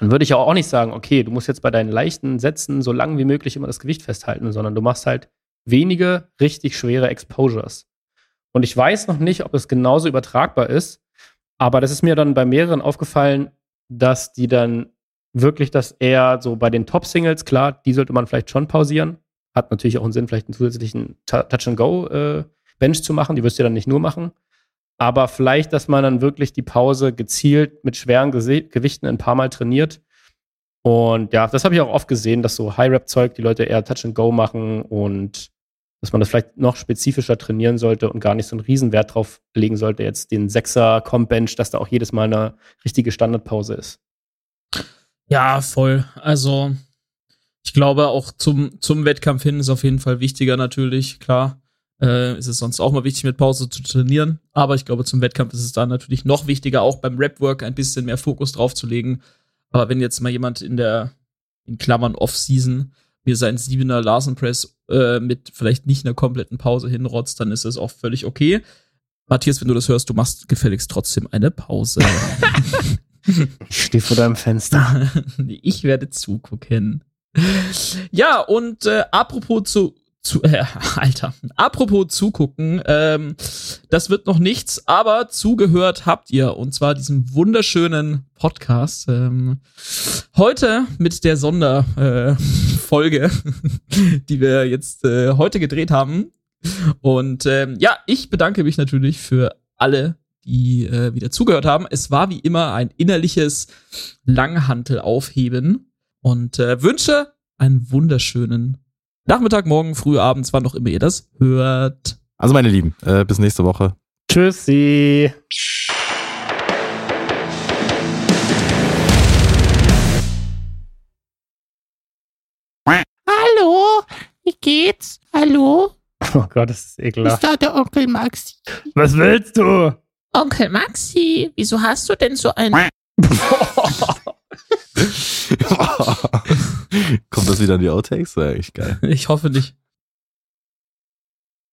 dann würde ich auch nicht sagen, okay, du musst jetzt bei deinen leichten Sätzen so lang wie möglich immer das Gewicht festhalten, sondern du machst halt wenige richtig schwere Exposures. Und ich weiß noch nicht, ob es genauso übertragbar ist, aber das ist mir dann bei mehreren aufgefallen, dass die dann wirklich das eher so bei den Top-Singles, klar, die sollte man vielleicht schon pausieren. Hat natürlich auch einen Sinn, vielleicht einen zusätzlichen Touch-and-Go-Bench zu machen. Die wirst du dann nicht nur machen. Aber vielleicht, dass man dann wirklich die Pause gezielt mit schweren Gese- Gewichten ein paar Mal trainiert. Und ja, das habe ich auch oft gesehen, dass so High-Rep-Zeug die Leute eher Touch-and-Go machen und dass man das vielleicht noch spezifischer trainieren sollte und gar nicht so einen Riesenwert drauf legen sollte, jetzt den Sechser-Comp-Bench, dass da auch jedes Mal eine richtige Standardpause ist. Ja, voll. Also, ich glaube, auch zum, zum Wettkampf hin ist auf jeden Fall wichtiger natürlich, klar. Äh, ist es sonst auch mal wichtig, mit Pause zu trainieren. Aber ich glaube, zum Wettkampf ist es dann natürlich noch wichtiger, auch beim Rep-Work ein bisschen mehr Fokus drauf zu legen. Aber wenn jetzt mal jemand in der, in Klammern Off-Season, mir seinen Siebener Larsen Press äh, mit vielleicht nicht einer kompletten Pause hinrotzt, dann ist es auch völlig okay. Matthias, wenn du das hörst, du machst gefälligst trotzdem eine Pause. Ich stehe vor deinem Fenster. Ich werde zugucken. Ja, und äh, apropos zu, zu äh, Alter, apropos zugucken, ähm, das wird noch nichts, aber zugehört habt ihr, und zwar diesem wunderschönen Podcast. Ähm, heute mit der Sonderfolge, äh, die wir jetzt äh, heute gedreht haben. Und ähm, ja, ich bedanke mich natürlich für alle, die äh, wieder zugehört haben. Es war wie immer ein innerliches Langhantel-Aufheben und äh, wünsche einen wunderschönen Nachmittag, morgen, früh, abends, wann auch immer ihr das hört. Also meine Lieben, äh, bis nächste Woche. Tschüssi. Hallo, wie geht's? Hallo? Oh Gott, das ist ekelhaft. Ist da der Onkel Maxi? Was willst du? Onkel Maxi, wieso hast du denn so ein... Kommt das wieder in die Outtakes? Wäre echt geil. Ich hoffe nicht.